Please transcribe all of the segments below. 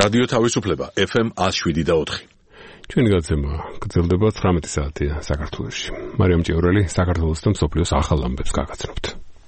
რადიო თავისუფლება FM 107.4. ჩვენი გაცემა გრძელდება 19 საათი საქართველოში. მარიამ ჭიორელი საქართველოს და მსოფლიოს ახალ ამბებს გაგაცნობთ.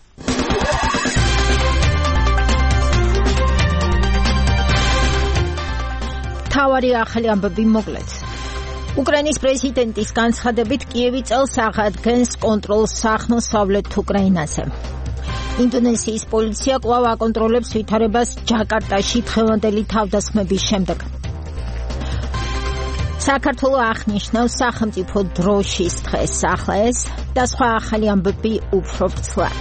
თავარი ახალი ამბები მოკლედ. უკრაინის პრეზიდენტის განცხადებით კიევი წელს აღადგენს კონტროლს აღმოსავლეთ უკრაინაზე. ინდონეზიის პოლიცია კვლავ აკონტროლებს ვითარებას ჯაკარტაში დღევანდელი თავდასხმების შემდეგ. საქართველო აღნიშნავს სახელმწიფო დროშის დღეს, ახლა ეს და სხვა ახალი ამბები უფრო ვრცლად.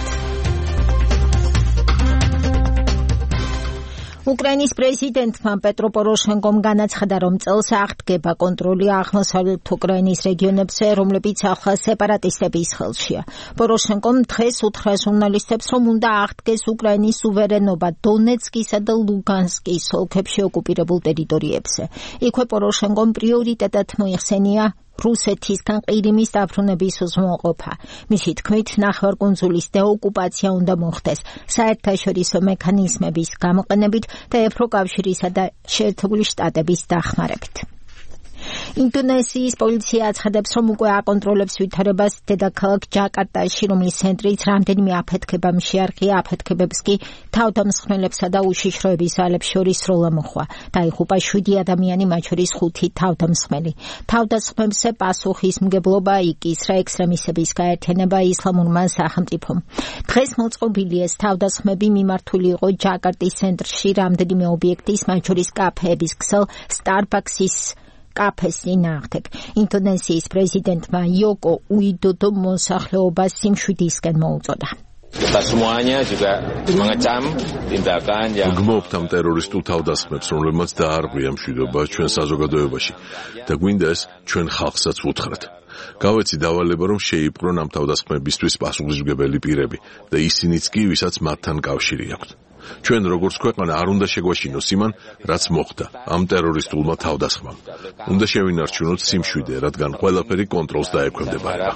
უკრაინის პრეზიდენტმა პეტრო პოროშენკომ განაცხადა, რომ წელს აღდგება კონტროლი აღმოსავლეთ უკრაინის რეგიონებზე, რომლებიც ახლა სეპარატისტების ხელშია. პოროშენკომ დღეს უთხრა ჟურნალისტებს, რომ უნდა აღდგეს უკრაინის სუვერენობა დონეცკისა და ლუგანსკის ოლქებში ოკუპირებულ ტერიტორიებზე. იქვე პოროშენკომ პრიორიტეტად მოიხსენია რუსეთისგან ყირიმის დაბრუნების უზრუნველყოფა. მისი თქმით, ნახევარკუნძულის დეოკუპაცია უნდა მოხდეს საერთაშორისო მექანიზმების გამოყენებით და ევროკავშირისა და შეერთებული შტატების დახმარებით. ინდონეზიის პოლიცია აცხადებს, რომ უკვე აკონტროლებს ვითარებას დედაქალაქ ჯაკარტაში, რომლის ცენტრიც რამდენიმე აფეთქება შეარყია, აფეთქებებს კი თავდამსხმელებსა და უშიშროების ძალებს შორის სროლა მოხდა. დაიღუპა 7 ადამიანი, მათ შორის 5 თავდამსხმელი. თავდასხმებზე პასუხისმგებლობა იკისრა ექსტრემისტების გაერთიანება ისლამურმა სახელმწიფომ. დღეს მოწყობილი ეს თავდასხმები მიმართული იყო ჯაკარტის ცენტრში რამდენიმე ობიექტის, მათ შორის კაფეების ქსელ Starbucks-ის კაფეს წინააღმდეგ. ინდონეზიის პრეზიდენტმა იოკო უიდოდო მოსახლეობას სიმშვიდისკენ მოუწოდა. გმობთ ამ ტერორისტულ თავდასხმებს, რომლებმაც დაარღვია მშვიდობა ჩვენ საზოგადოებაში და გვინდა ეს ჩვენ ხალხსაც ვუთხრათ. გავეცი დავალება, რომ შეიპყრონ ამ თავდასხმებისთვის პასუხისმგებელი პირები და ისინიც კი, ვისაც მათთან კავშირი აქვთ. ჩვენ როგორც ქვეყანა არ უნდა შეგვაშინოს იმან, რაც მოხდა ამ ტერორისტულმა თავდასხმამ. უნდა შევინარჩუნოთ სიმშვიდე, რადგან ყველაფერი კონტროლს დაექვემდებარება.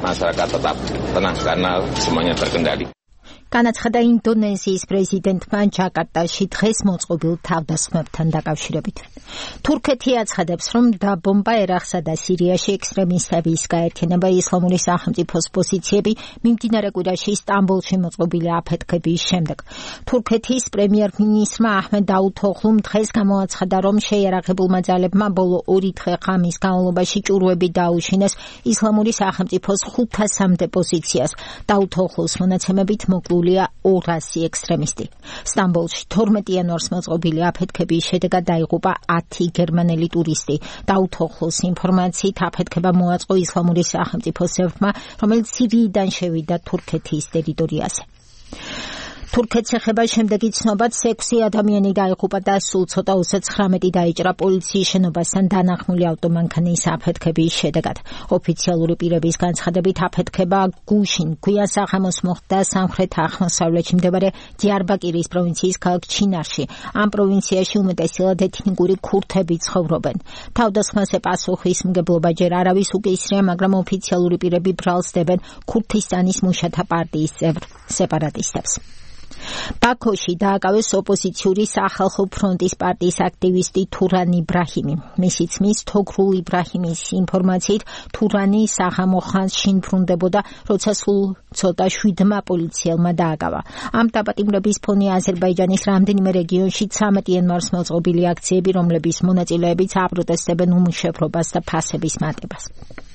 განაცხადა ინდონეზიის პრეზიდენტმა ჯაკარტაში დღეს მოწყობილ თავდასხმებთან დაკავშირებით. თურქეთი აცხადებს, რომ დაბომბა ერაყსა და სირიაში ექსტრემისტების გაერთიანება ისლამური სახელმწიფოს პოზიციები მიმდინარე კვირაში სტამბოლში მოწყობილი აფეთქების შემდეგ. თურქეთის პრემიერ-მინისტრმა აჰმედ დაუთოღლუმ დღეს გამოაცხადა, რომ შეიარაღებულმა ძალებმა ბოლო 2 დღე ღამის განმავლობაში ჭურვები დაუშინეს ისლამური სახელმწიფოს 500-მდე პოზიციას. დაუთოღლუს მონაცემებით მოკლული 200 ექსტრემისტი. სტამბოლში 12 იანვარს მოწყობილი აფეთქების შედეგად დაიღუპა 10 გერმანელი ტურისტი. დაუთოღლუს ინფორმაციით აფეთქება მოაწყო ისლამური სახელმწიფოს წევრმა, რომელიც სირიიდან შევიდა თურქეთის ტერიტორიაზე. თურქეთს ეხება შემდეგი ცნობაც 6 ადამიანი დაიღუპა და სულ ცოტა 29 დაიჭრა პოლიციის შენობასთან დანახმული ავტომანქანის აფეთქების შედეგად. ოფიციალური პირების განცხადებით აფეთქება გუშინ გვიან საღამოს მოხდა სამხრეთ-აღმოსავლეთში მდებარე დიარბაკირის პროვინციის ქალაქ ჩინარში. ამ პროვინციაში უმეტესად ეთნიკური ქურთები ცხოვრობენ. თავდასხმაზე პასუხისმგებლობა ჯერ არავის უკისრია, მაგრამ ოფიციალური პირები ბრალს დებენ ქურთისტანის მუშათა პარტიის წევრ სეპარატისტებს. ბაქოში დააკავეს ოპოზიციური სახალხო ფრონტის პარტიის აქტივისტი თურან იბრაჰიმი. მისი ძმის თოგრულ იბრაჰიმის ინფორმაციით თურანი საღამო ხანს შინ ბრუნდებოდა, როცა სულ ცოტა 7 პოლიციელმა დააკავა. ამ დაპატიმრების ფონი აზერბაიჯანის რამდენიმე რეგიონში 13 იანვარს მოწყობილი აქციები, რომლების მონაწილეებიც აპროტესტებენ უმუშევრობას და ფასების მატებას.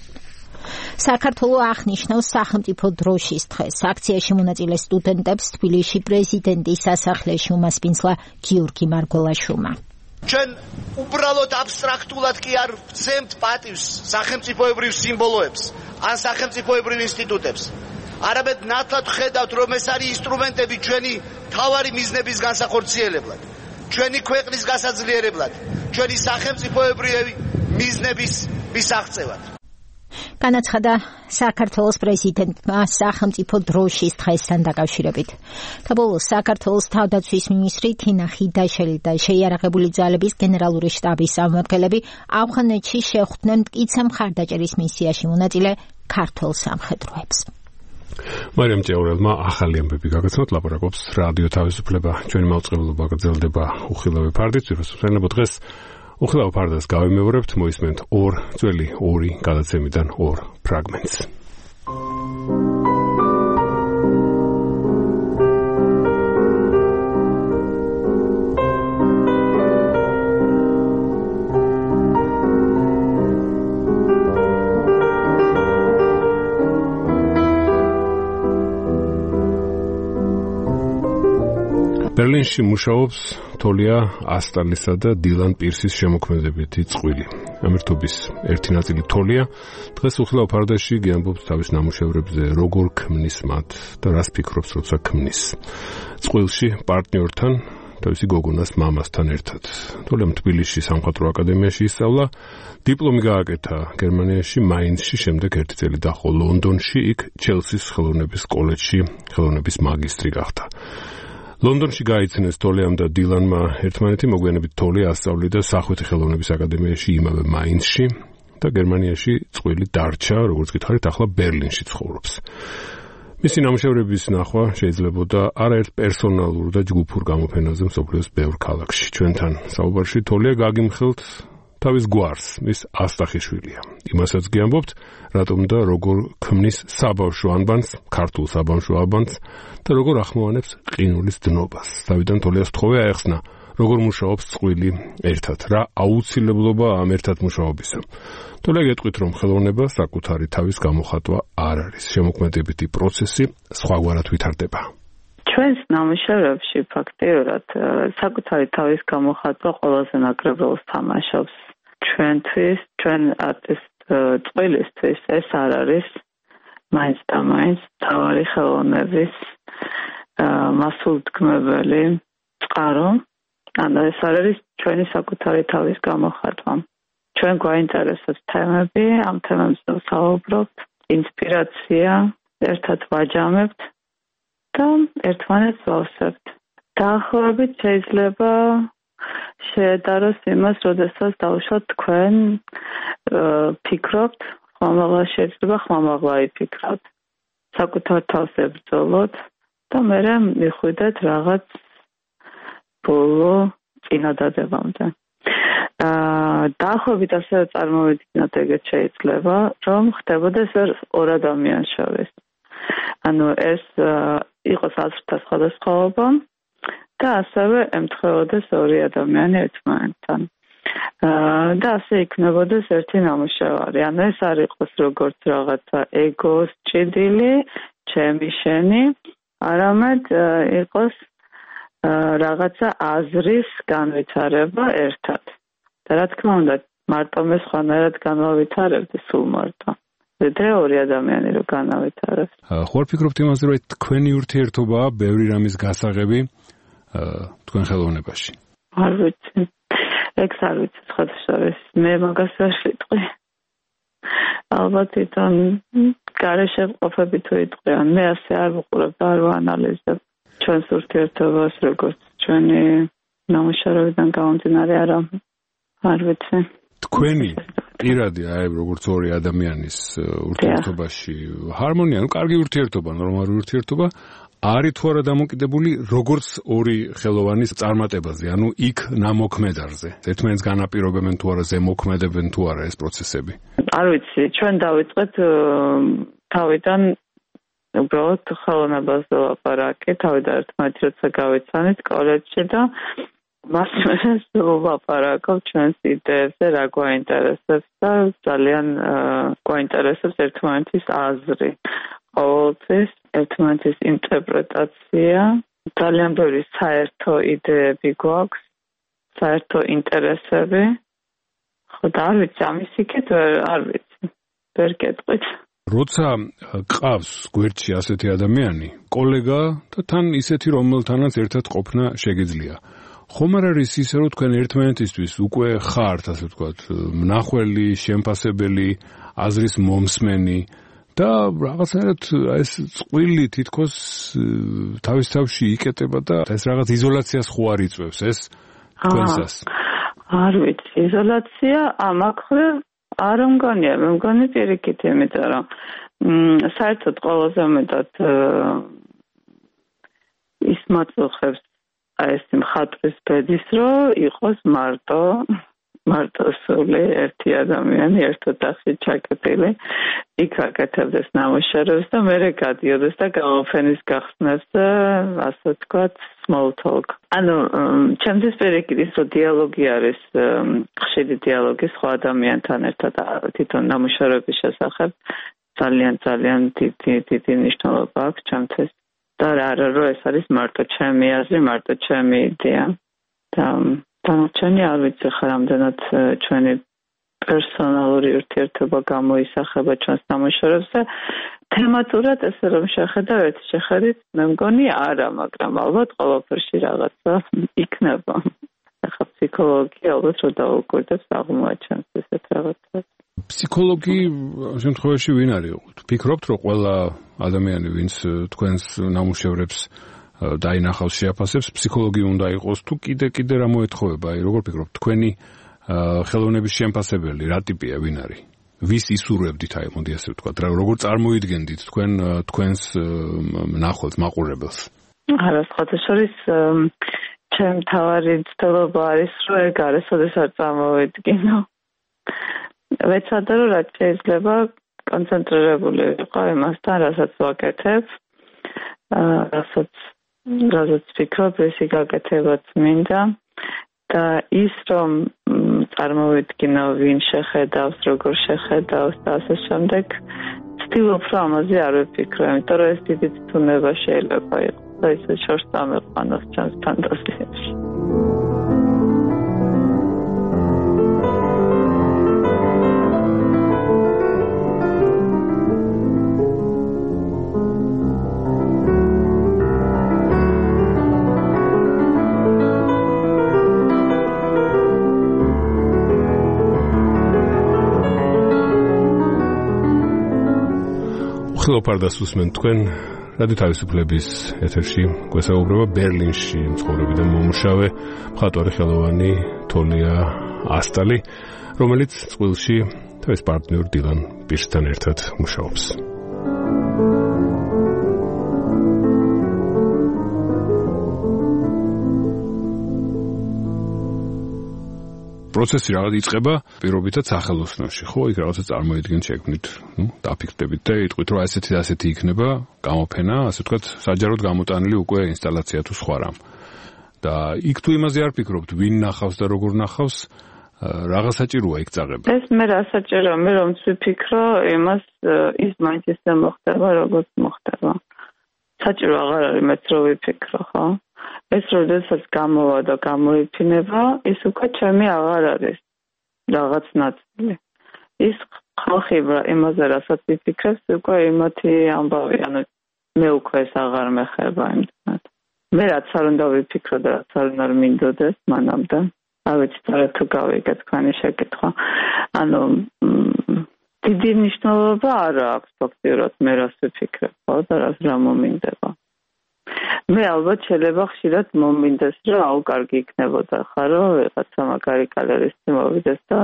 საქართველო აღნიშნავს სახელმწიფო დროშის დღეს. აქციაში მონაწილე სტუდენტებს თბილისში პრეზიდენტის სასახლეში უმასპინძლა გიორგი მარგველაშვილმა. ჩვენ უბრალოდ აბსტრაქტულად კი არ ვცემთ პატივს სახელმწიფოებრივ სიმბოლოებს ან სახელმწიფოებრივ ინსტიტუტებს. არამედ ნათლად ხედავთ, რომ ეს არის ინსტრუმენტები ჩვენი მთავარი მიზნების განსახორციელებლად, ჩვენი ქვეყნის გასაძლიერებლად, ჩვენი სახელმწიფოებრივი მიზნების მისაღწევად. განაცხადა საქართველოს პრეზიდენტმა სახელმწიფო დროშის დღესთან დაკავშირებით. და ბოლოს საქართველოს თავდაცვის მინისტრი თინა ხიდაშელი და შეიარაღებული ძალების გენერალური შტაბის წარმომადგენლები ავღანეთში შეხვდნენ მტკიცე მხარდაჭერის მისიაში მონაწილე ქართველ სამხედროებს. მარიამ ჭეურელმა ახალი ამბები გაგაცნოთ, ლაპარაკობს რადიო თავისუფლება. ჩვენი მაუწყებლობა გრძელდება უხილავი ფარდით. ვიროსებენებო დღეს უხილავ ფარდას გავიმეორებთ, მოისმენთ ორ ძველი ორი გადაცემიდან ორ ფრაგმენტს. ბერლინში მუშაობს თოლია ასტალისა და დილან პირსის შემოქმედებითი წყვილი. ამერთობის ერთი ნაწილი თოლია დღეს უხილავ ფარდაში გიამბობს თავის ნამუშევრებზე, როგორ ქმნის მათ და რას ფიქრობს, როცა ქმნის. წყვილში პარტნიორთან, თავისი გოგონას მამასთან ერთად. თოლიამ თბილისში სამხატვრო აკადემიაში ისწავლა, დიპლომი გააკეთა გერმანიაში, მაინცში, შემდეგ ერთი წელი დაჰყო ლონდონში, იქ ჩელსის ხელოვნების კოლეჯში ხელოვნების მაგისტრი გახდა. ლონდონში გაიცნეს თოლიამ და დილანმა ერთმანეთი, მოგვიანებით თოლია ასწავლიდა სახვითი ხელოვნების აკადემიაში, იმავე მაინცში და გერმანიაში წყვილი დარჩა, როგორც გითხარით, ახლა ბერლინში ცხოვრობს. მისი ნამუშევრების ნახვა შეიძლებოდა არაერთ პერსონალურ და ჯგუფურ გამოფენაზე მსოფლიოს ბევრ ქალაქში. ჩვენთან საუბარში თოლია გაგიმხელთ თავის გვარს, მის ასტახიშვილია. იმასაც გიამბობთ, რატომ და როგორ ქმნის საბავშვო ანბანს, ქართულ საბავშვო ანბანს და როგორ ახმოვანებს ყინულის დნობას. თავიდან თოლიას თხოვე აეხსნა, როგორ მუშაობს წყვილი ერთად, რა აუცილებლობა ამ ერთად მუშაობისა. თოლია გეტყვით, რომ ხელოვნება საკუთარი თავის გამოხატვა არ არის. შემოქმედებითი პროცესი სხვაგვარად ვითარდება. ჩვენს ნამუშევრებში ფაქტიურად საკუთარი თავის გამოხატვა ყველაზე ნაკლებ როლს თამაშობს. ჩვენთვის, ჩვენ არტისტ წყვილისთვის ეს არ არის მაინც და მაინც თავარი ხელოვნების მასულთქმებელი წყარო. ანუ ეს არ არის ჩვენი საკუთარი თავის გამოხატვა. ჩვენ გვაინტერესებს თემები, ამ თემებზე ვსაუბრობთ, ინსპირაცია, ერთად ვაჯამებთ და ერთმანეთს ვავსებთ. დაახლოებით შეიძლება შეედაროს იმას, როდესაც დავუშვათ თქვენ ფიქრობთ, ხმამაღლა შეიძლება ხმამაღლა იფიქროთ, საკუთარ თავს ებრძოლოთ და მერე მიხვიდეთ რაღაც ბოლო წინადადებამდე. დაახლოებით ასევე წარმოვიდგინოთ, ეგეც შეიძლება, რომ ხდებოდეს ორ ადამიანს შორის. ანუ ეს იყოს აზრთა სხვადასხვაობა და ასევე ემთხვეოდეს ორი ადამიანი ერთმანეთთან. და ასე იქნებოდეს ერთი ნამუშევარი. ანუ ეს არ იყოს როგორც რაღაცა ეგოს ჭიდილი, ჩემი შენი, არამედ იყოს რაღაცა აზრის განვითარება ერთად. და რა თქმა უნდა, მარტო მე სხვანაირად განავითარებდი სულ მარტო. ვიდრე ორი ადამიანი რო განავითარებს. ხო, ვფიქრობთ იმაზე, რომ თქვენი ურთიერთობაა ბევრი რამის გასაღები თქვენ ხელოვნებაში. არ ვიცი. ეგ არ ვიცი, სხვადასხვაეს. მე მაგას ვერ ვიტყვი. ალბათ თან გარეშე ყოფები თუ იტყვიან. მე ასე არ ვუყურებ და არ ვანალიზებ ჩვენს ურთიერთობას, როგორც ჩვენი ნამუშევრებიდან გამომდინარე არა. არ ვიცი. თქვენი პირადი აი როგორც ორი ადამიანის ურთიერთობაში ჰარმონია, ну კარგი ურთიერთობა, ნორმალური ურთიერთობა არის თუ არა დამოკიდებული როგორც ორი ხელოვანის წარმატებაზე, ანუ იქ ნამოქმედარზე. ერთმანეთს განაპირობებენ თუ არა, ზემოქმედებენ თუ არა ეს პროცესები. არ ვიცი, ჩვენ დავიწყეთ თავიდან უბრალოდ ხელოვნებაზე ლაპარაკი, თავიდან ერთმანეთი როცა გავიცანით კოლეჯში და მას ვაპარაკობ ჩვენს იდეებზე, რა გვაინტერესებს და ძალიან გვაინტერესებს ერთმანეთის აზრი. ყოველთვის ერთმანეთის ინტერპრეტაცია, ძალიან ბევრი საერთო იდეები გვაქვს, საერთო ინტერესები. ხო და არ ვიცი, ამის იქით არ ვიცი, ვერ გეტყვით. როცა ყავს გვერდში ასეთი ადამიანი, კოლეგა და თან ისეთი, რომელთანაც ერთად ყოფნა შეგიძლია. ხომ არ არის ისე, რომ თქვენ ერთმანეთისთვის უკვე ხართ, ასე ვთქვათ, მნახველი, შემფასებელი, აზრის მომსმენი და რაღაცნაირად ეს წყვილი თითქოს თავის თავში იკეტება და ეს რაღაც იზოლაციას ხო არ იწვევს ეს თქვენსას? არ ვიცი, იზოლაცია ამ არ მგონია, მე მგონი პირიქით, იმიტომ რომ საერთოდ ყველაზე მეტად ის მაწუხებს ეს მხატვრის ბედის, რომ იყოს მარტო სული ერთი ადამიანი ერთ ოთახში ჩაკეტილი, იქ აკეთებდეს ნამუშევრებს და მერე გადიოდეს და გამოფენის გახსნას და ასე ვთქვათ small talk. ანუ ჩემთვის პირიქით ის რომ დიალოგი არის ხშირი დიალოგი სხვა ადამიანთან ერთად თვითონ ნამუშევრების შესახებ ძალიან დიდი მნიშვნელობა აქვს ჩემთვის. და არა რომ ეს არის მარტო ჩემი აზრი, მარტო ჩემი იდეა. და დანარჩენი არ ვიცი ხა რამდენად ჩვენი პერსონალური ურთიერთობა გამოისახება ჩვენს ნამუშევრებს და თემატურად ესე რომ შეხედავ შეხედით მე მგონი არა, მაგრამ ალბათ ყველაფერში რაღაცა იქნება. ახლა ფსიქოლოგი ალბათ რომ დაუკვირდებს აღმოაჩენს ესეთ რაღაცას. ფსიქოლოგი შემთხვევაში ვინ არის? ფიქრობთ რომ ყველა ადამიანი ვინც თქვენს ნამუშევრებს დაინახავს შეაფასებს ფსიქოლოგი უნდა იყოს თუ კიდე რა მოეთხოვება? აი როგორ ფიქრობთ თქვენი ხელოვნების შემფასებელი რა ტიპია, ვინ არის? ვის ისურვებდით აი მოდი ასე ვთქვათ, როგორ წარმოიდგენდით თქვენს ნახველს, მაყურებელს? არა, სხვადასხვის ჩემ თავარი ცდილობა არის რომ ეგ არის, ოდესაც წარმოვიდგინო. ვეცადე რომ რაც შეიძლება კონცენტრირებული ვიყო იმასთან, რასაც ვაკეთებ, რასაც ვფიქრობ, ისი გაკეთებაც მინდა და ის რომ წარმოვიდგინო ვინ შეხედავს, როგორ შეხედავს და ასე შემდეგ, ვცდილობ რომ ამაზე არ ვფიქრო, იმიტომ რომ ეს დიდი ცდონება შეიძლება იყოს და ისე შორს წამეყვანოს ჩემს ფანტაზიაში. ხილოფარდას უსმენთ თქვენ რადიო თავისუფლების ეთერში გვესაუბრება ბერლინში მცხოვრები და მომუშავე მხატვარი ხელოვანი თოლია ასტალი, რომელიც წყვილში თავის პარტნიორ დილან პირსთან ერთად მუშაობს. პროცესი რაღაც იწყება პირობითად სახელოსნოში, ხო? იქ რაღაცა წარმოიდგენთ შექმნით, დაფიქრდებით და იტყვით, რომ ასეთი იქნება გამოფენა, ასე ვთქვათ, საჯაროდ გამოტანილი უკვე ინსტალაცია თუ სხვა რამ. და იქ თუ იმაზე არ ფიქრობთ, ვინ ნახავს და როგორ ნახავს, რაღაც საჭიროა იქ წაღება. ეს მე რა საჭიროა, მე რომ ვფიქრო, იმას ის მაინც ისე მოხდება, როგორც მოხდება. საჭირო აღარ არის მეც რომ ვიფიქრო, ხო? ეს როდესაც გამოვა და გამოიფინება, ის უკვე ჩემი აღარ არის რაღაც ნაწილი. ის ხალხი იმაზე რასაც ვიფიქრებს, უკვე იმათი ამბავი, ანუ მე უკვე ეს აღარ მეხება იმდანად. მე რაც არ უნდა ვიფიქრო და რაც არ უნდა მინდოდეს მანამდე. არ ვიცი თუ გავიგე თქვენი შეკითხვა. ანუ დიდი მნიშვნელობა არ აქვს ფაქტიურად მე რას ვიფიქრებ, ხო და რა მომინდება. მე ალბათ შეიძლება ხშირად მომინდეს რომ აუ კარგი იქნებოდა ხა რომ რაღაცა მაგარი კალერისტი მოვიდეს და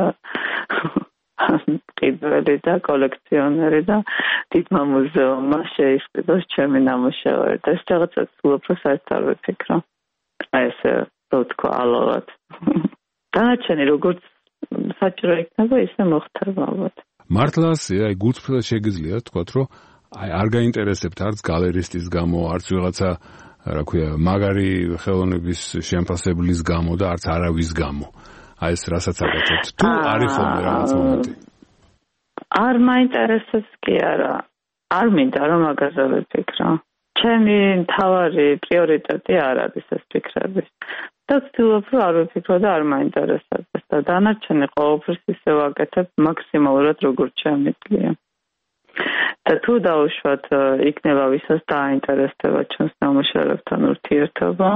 ყიდველი და კოლექციონერი და დიდმა მუზეუმმა შეისყიდოს ჩემი ნამუშევარი და ეს რაღაცა უფრო საერთოდ არ ვიფიქრო. აი ესე თქო ალავად. დანარჩენი როგორც საჭირო იქნება ისე მოხდება ალბათ. მართლა აი გულწრფელად შეგიძლია თქვათ რომ აი არ გაინტერესებთ არც გალერისტის გამო, არც ვიღაცა რა ქვია, მაგარი ხელოვნების შემფასებლის გამო და არც არავის გამო. აი ეს რასაც აკეთებთ. თუ არის ხოლმე რაღაც მომენტი. არ მაინტერესებს კი არა. არ მინდა რომ მაგაზე ვიფიქრო. ჩემი მთავარი პრიორიტეტი არ არის ეს ფიქრები. და ვცდილობ რომ არ ვიფიქრო და არ მაინტერესებს და დანარჩენი ყოველთვის ისე ვაკეთებ მაქსიმალურად როგორც შემიძლია. და თუ დავუშვათ იქნება ვისაც დაინტერესდება ჩვენს ნამუშევრებთან ურთიერთობა,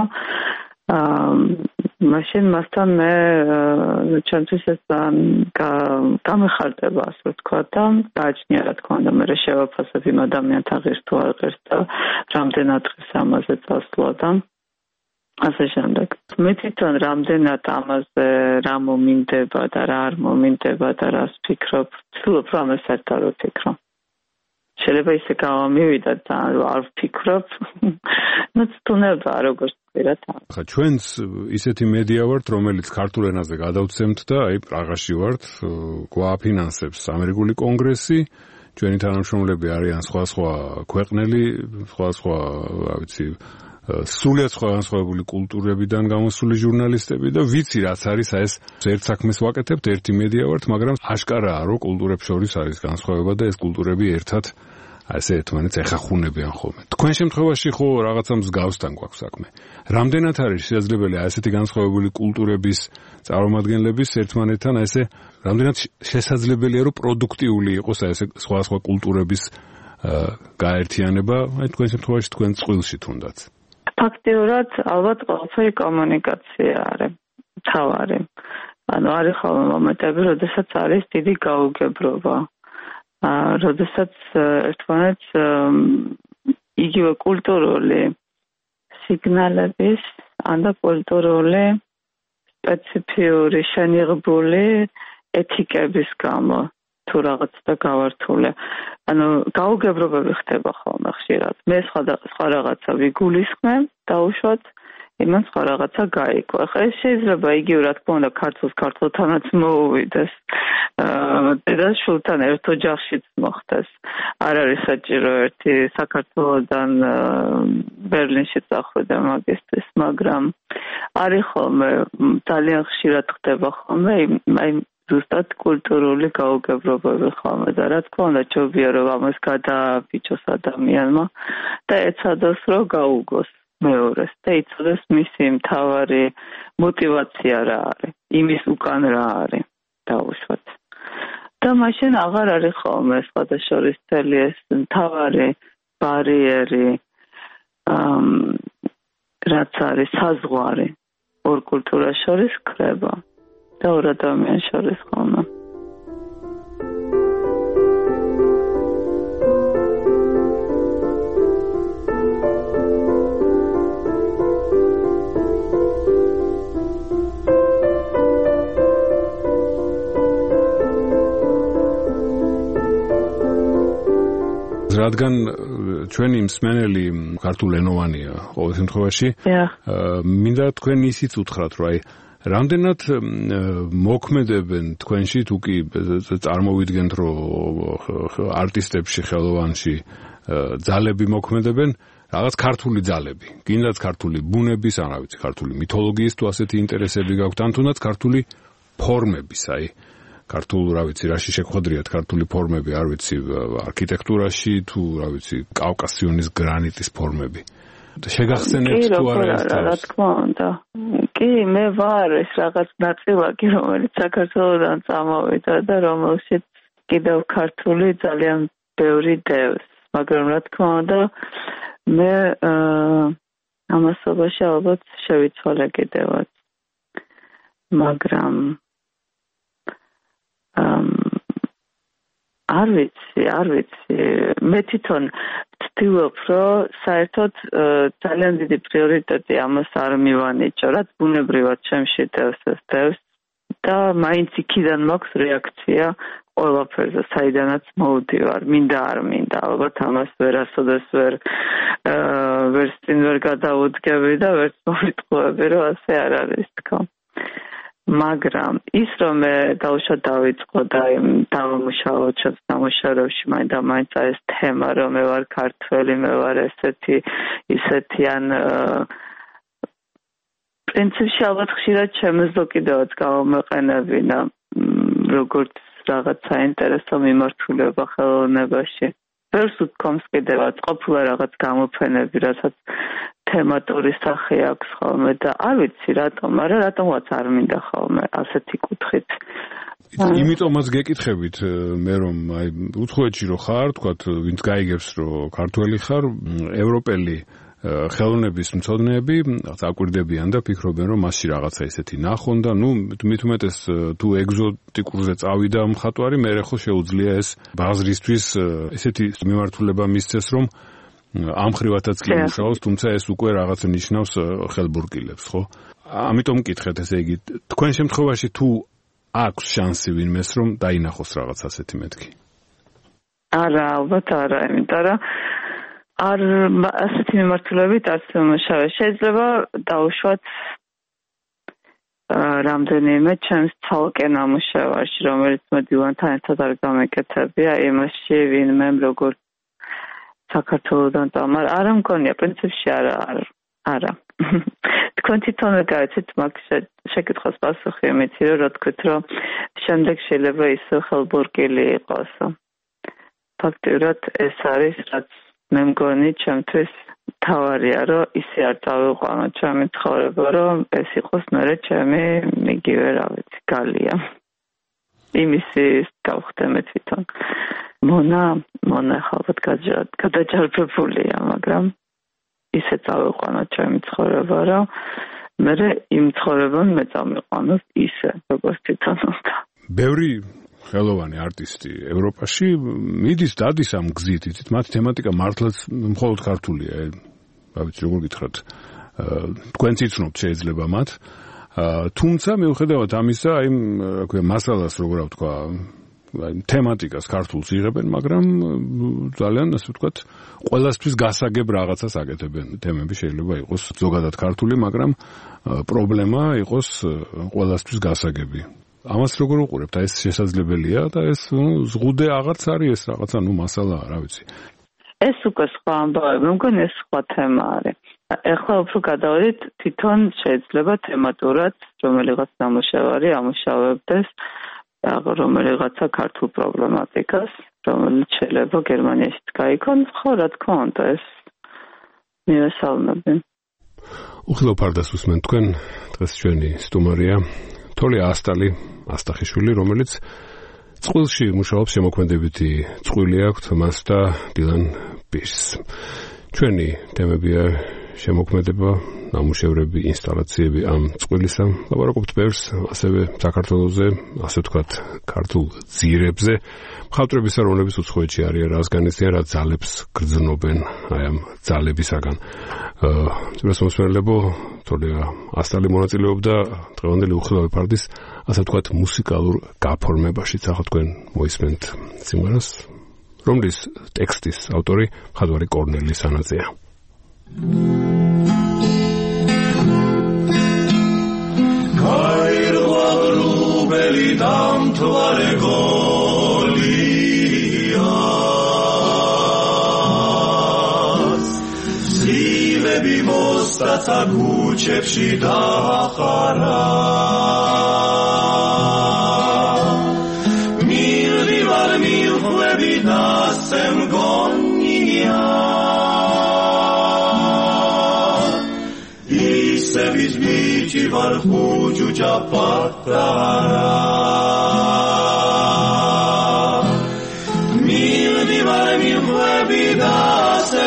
მაშინ მასთან მე ჩემთვის ეს გამეხარდება, ასე ვთქვა და გააჩნია რა თქმა უნდა, მე შევაფასებ იმ ადამიანთან ღირს თუ არ ღირს და რამდენად დღეს ამაზე წასვლა და ასე შემდეგ. მე თვითონ რამდენად ამაზე რა მომინდება და რა არ მომინდება და რას ვფიქრობ, ვცდილობ რომ ამას საერთოდ არ ვფიქრო. შეიძლება ისე გამომივიდა და არ ვფიქრობ. ნუ თუნება როგორც ვფიქრობ. ხა ჩვენც ისეთი მედია ვართ, რომელიც ქართულ ენაზე გადავცემთ და აი პრაღაში ვართ, გვააფინანსებს ამერიკული კონგრესი, ჩვენი თანამშრომლები არიან სხვა ქვეყნელი, სხვა, რა ვიცი, სრულიად სხვადასხვაებული კულტურებიდან გამოსული ჟურნალისტები და ვიცი რაც არის ეს ერთ საქმეს ვაკეთებთ, ერთი მედია ვართ, მაგრამ აშკარაა რომ კულტურებს შორის არის განსხვავება და ეს კულტურები ერთად ასე ერთმანეთს ეხახუნებიან ხოლმე. თქვენ შემთხვევაში ხო რაღაცა მსგავსთან გვაქვს საქმე. რამდენად არის შესაძლებელი ასეთი განსხვავებული კულტურების წარმომადგენლების ერთმანეთთან ესე რამდენად შესაძლებელია რომ პროდუქტიული იყოს ესე სხვა კულტურების გაერთიანება, აი თქვენ შემთხვევაში თქვენ წყვილში თუნდაც. ფაქტიურად ალბათ ყველაფერი კომუნიკაცია არის თავარი. ანუ არის ხოლმე მომენტები, როდესაც არის დიდი გაუგებრობა. როდესაც ერთმანეთს იგივე კულტურული სიგნალების და კულტურული სპეციფიური შენიღბული ეთიკების გამო თუ რაღაც და გავართული. ანუ გაუგებრობები ხდება ხოლმე ხშირად. მე სხვა რაღაცა ვიგულისხმებ, დაუშვათ, იმან სხვა რაღაცა გაიგო. ახლა ეს შეიძლება იგივე რა თქმა უნდა ქართულთანაც მოუვიდეს. და შულთან ერთ ოჯახშიც მოხდეს. არ არის საჭირო ერთი საქართველოდან ბერლინში წახვიდა მაგისტრის, მაგრამ არის ხოლმე ძალიან ხშირად ხდება ხოლმე აი ზუსტად კულტურული გაუგებრობები ხოლმე და რა თქმა უნდა ჯობია რომ ამას გადააბიჭოს ადამიანმა და ეცადოს რომ გაუგოს მეორეს და იცოდეს მისი მთავარი мотиваცია რა არის, იმის უკან რა არის დაუშვათ. და მაშინ აღარ არის ხოლმე სხვადასხვა წელი ეს მთავარი ბარიერი რაც არის საზღვარი ორ კულტურას შორის ქრება და ორ ადამიანს შორის ხოლმე. რადგან ჩვენი მსმენელი ქართულენოვანია ყოველ შემთხვევაში, მინდა თქვენ ისიც უთხრათ, რომ აი რამდენად მოქმედებენ თქვენში თუ კი წარმოვიდგენთ, რომ არტისტებში ხელოვანში ძალები მოქმედებენ, რაღაც ქართული ძალები, კიდაც ქართული ბუნების, ან რა ვიცი, ქართული მითოლოგიის თუ ასეთი ინტერესები გაქვთ, ან თუნდაც ქართული ფორმების, აი ქართულ, რა ვიცი, რაში შეგხვედრიათ ქართული ფორმები, არ ვიცი, არქიტექტურაში თუ, რა ვიცი, კავკასიონის გრანიტის ფორმები. შეგახსენებთ თუ არა ეს თავს? რა თქმა უნდა. კი, მე ვარ ეს რაღაც ნაწილაკი, რომელიც საქართველოდან წამოვიდა და რომელშიც კიდევ ქართული ძალიან ბევრი დევს. მაგრამ რა თქმა უნდა, მე ამასობაში ალბათ შევიცვალე კიდევაც. მაგრამ არ ვიცი, მე თვითონ ვთქვი, რომ საერთოდ ძალიან დიდი პრიორიტეტი ამას არ მივანიჭო, რაც ბუნებრივად ჩემში დევს და მაინც იქიდან მაქვს რეაქცია ყველაფერზე, საიდანაც მოვდივარ, მინდა არ მინდა, ალბათ ამას ვერასოდეს ვერ წინ ვერ გადავუდგები და ვერც მოვიტყუები, რომ ასე არ არის თქო. მაგრამ ის რომ მე დავუშვათ დავიწყო და დავამუშავო ჩემს ნამუშევრებში მაინც ეს თემა რომ მე ვარ ქართველი, მე ვარ ისეთი ან პრინციპში ალბათ ხშირად შემეძლო კიდევაც გამომეყენებინა როგორც რაღაც საინტერესო მიმართულება ხელოვნებაში. ვერც უთქვამს კიდევაც ყოფილა რაღაც გამოფენები, რასაც თემატური სახე აქვს ხოლმე და არ ვიცი რატომ, მაგრამ რატომაც არ მინდა ხოლმე ასეთი კუთხით. იმიტომაც გეკითხებით მე რომ აი უცხოეთში რო ხარ, თქვათ, ვინც გაიგებს რომ ქართველი ხარ, ევროპელი ხელოვნების მცოდნეები აკვირდებიან და ფიქრობენ რომ მასში რაღაცა ისეთი ნახონ და ნუ მით უმეტეს თუ ეგზოტიკურზე წავიდა მხატვარი, მე ხო შეუძლია ეს ბაზრისთვის ესეთი მიმართულება მისცეს რომ ამ ხრივათაც კი მუშაობს, თუმცა ეს უკვე რაღაც ნიშნავს ხელბურკილებს, ხო? ამიტომ მკითხეთ, ესე იგი, თქვენ შემთხვევაში თუ აქვს შანსი ვინმეს რომ დაინახოს რაღაც ასეთი მეთქი? არა, ალბათ არა, იმიტომ რომ არ ასეთი მიმართულებით არც მომშავე. შეიძლება დაუშვათ რამდენიმე ჩემს ცალკე ნამუშევარში, რომელიც მოდივანთან ერთად არ გამეკეთებია, იმაში ვინმემ როგორ საქართველოდან წამარ, არა მგონია, პრინციპში არა. თქვენ თვითონ გაიცით მაგ შეკითხვას პასუხი იმითი, რომ თქვით, რომ შემდეგ შეიძლება ისო ხელბურკილი იყოს. ფაქტიურად ეს არის, რაც მე მგონი ჩემთვის თავარია, რომ ისე არ წავიყვანო ჩემი ცხოვრება, რომ ეს იყოს მერე ჩემი იგივე რა ვიცი, გალია. იმისი გავხდე მე თვითონ. მონა ხალხად გადაჯარბებულია, მაგრამ ისე წავიყვანო ჩემი ცხოვრება, რომ მერე იმ ცხოვრებამ მე წამიყვანოს ისე, როგორც თვითონ უნდა. ბევრი ხელოვანი არტისტი ევროპაში მიდის დადის ამ გზით, იცით, მათი თემატიკა მართლაც მხოლოდ ქართულია, რა ვიცი, როგორ გითხრათ, თქვენც იცნობთ შეიძლება მათ, თუმცა მიუხედავად ამისა, აი, რა ქვია, მასალას როგორ ვთქვა, თემატიკას ქართულს იღებენ, მაგრამ ძალიან, ასე ვთქვათ, ყველასთვის გასაგებ რაღაცას აკეთებენ. თემები შეიძლება იყოს ზოგადად ქართული, მაგრამ პრობლემა იყოს ყველასთვის გასაგები. ამას როგორ უყურებთ? ეს შესაძლებელია და ეს ზღუდე აღარც არის ეს რაღაცა, მასალაა, რა ვიცი. ეს უკვე სხვა ამბავი, მე მგონი ეს სხვა თემა არის. ეხლა უფრო გადავიდეთ, თვითონ შეიძლება თემატურად რომელიღაც ნამუშევარი ამუშავებდეს რომელიღაცა ქართულ პრობლემატიკას, რომელიც შეიძლება გერმანიაში გაიქონოს, ხო, რა თქმა უნდა, ეს მივესალმები. უხილავ ფარდას უსმენ თქვენ, დღეს ჩვენი სტუმარია თოლია ასტახიშვილი, რომელიც წყვილში მუშაობს, შემოქმედებითი წყვილი აქვს მას და დილან პირს. ჩვენი თემებია შემოქმედება, ნამუშევრები, ინსტალაციები ამ წყვილისა. ლაპარაკობთ ბევრს, ასევე საქართველოზე, ასე ვთქვათ, ქართულ ძირებზე. მხატვრების აროვნების უცხოეთში არიან, რას განიცდიან, რა ძალებს გრძნობენ აი ამ ძალებისაგან. ძვირას მოსმენელებო, თოლია ასტალი მონაწილეობდა დღევანდელი უხილავი ფარდის, ასე ვთქვათ, მუსიკალურ გაფორმებაშიც. ახლა თქვენ მოისმენთ სიმღერას, რომლის ტექსტის ავტორი მხატვარი კორნელი სანაძეა. Kairvalrubeli damtvare Golias Zivები მოსტაცა ქუჩებში დაახარა მილდივარ მილხვები დასე მგონია ისების ბიჭი ვარ ხუჯუჯა პატარა მილდივარ მილხვები დასე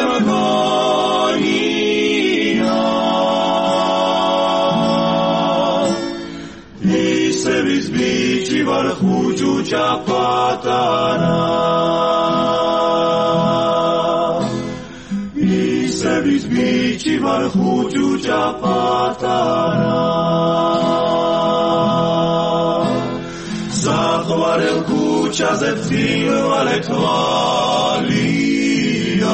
მგონია ისების ბიჭი ვარ ხუჯუჯა პატარა ისების ბიჭი ვარ ხუჯუჯა პატარა საყვარელ ქუჩაზე წილვალე თვალია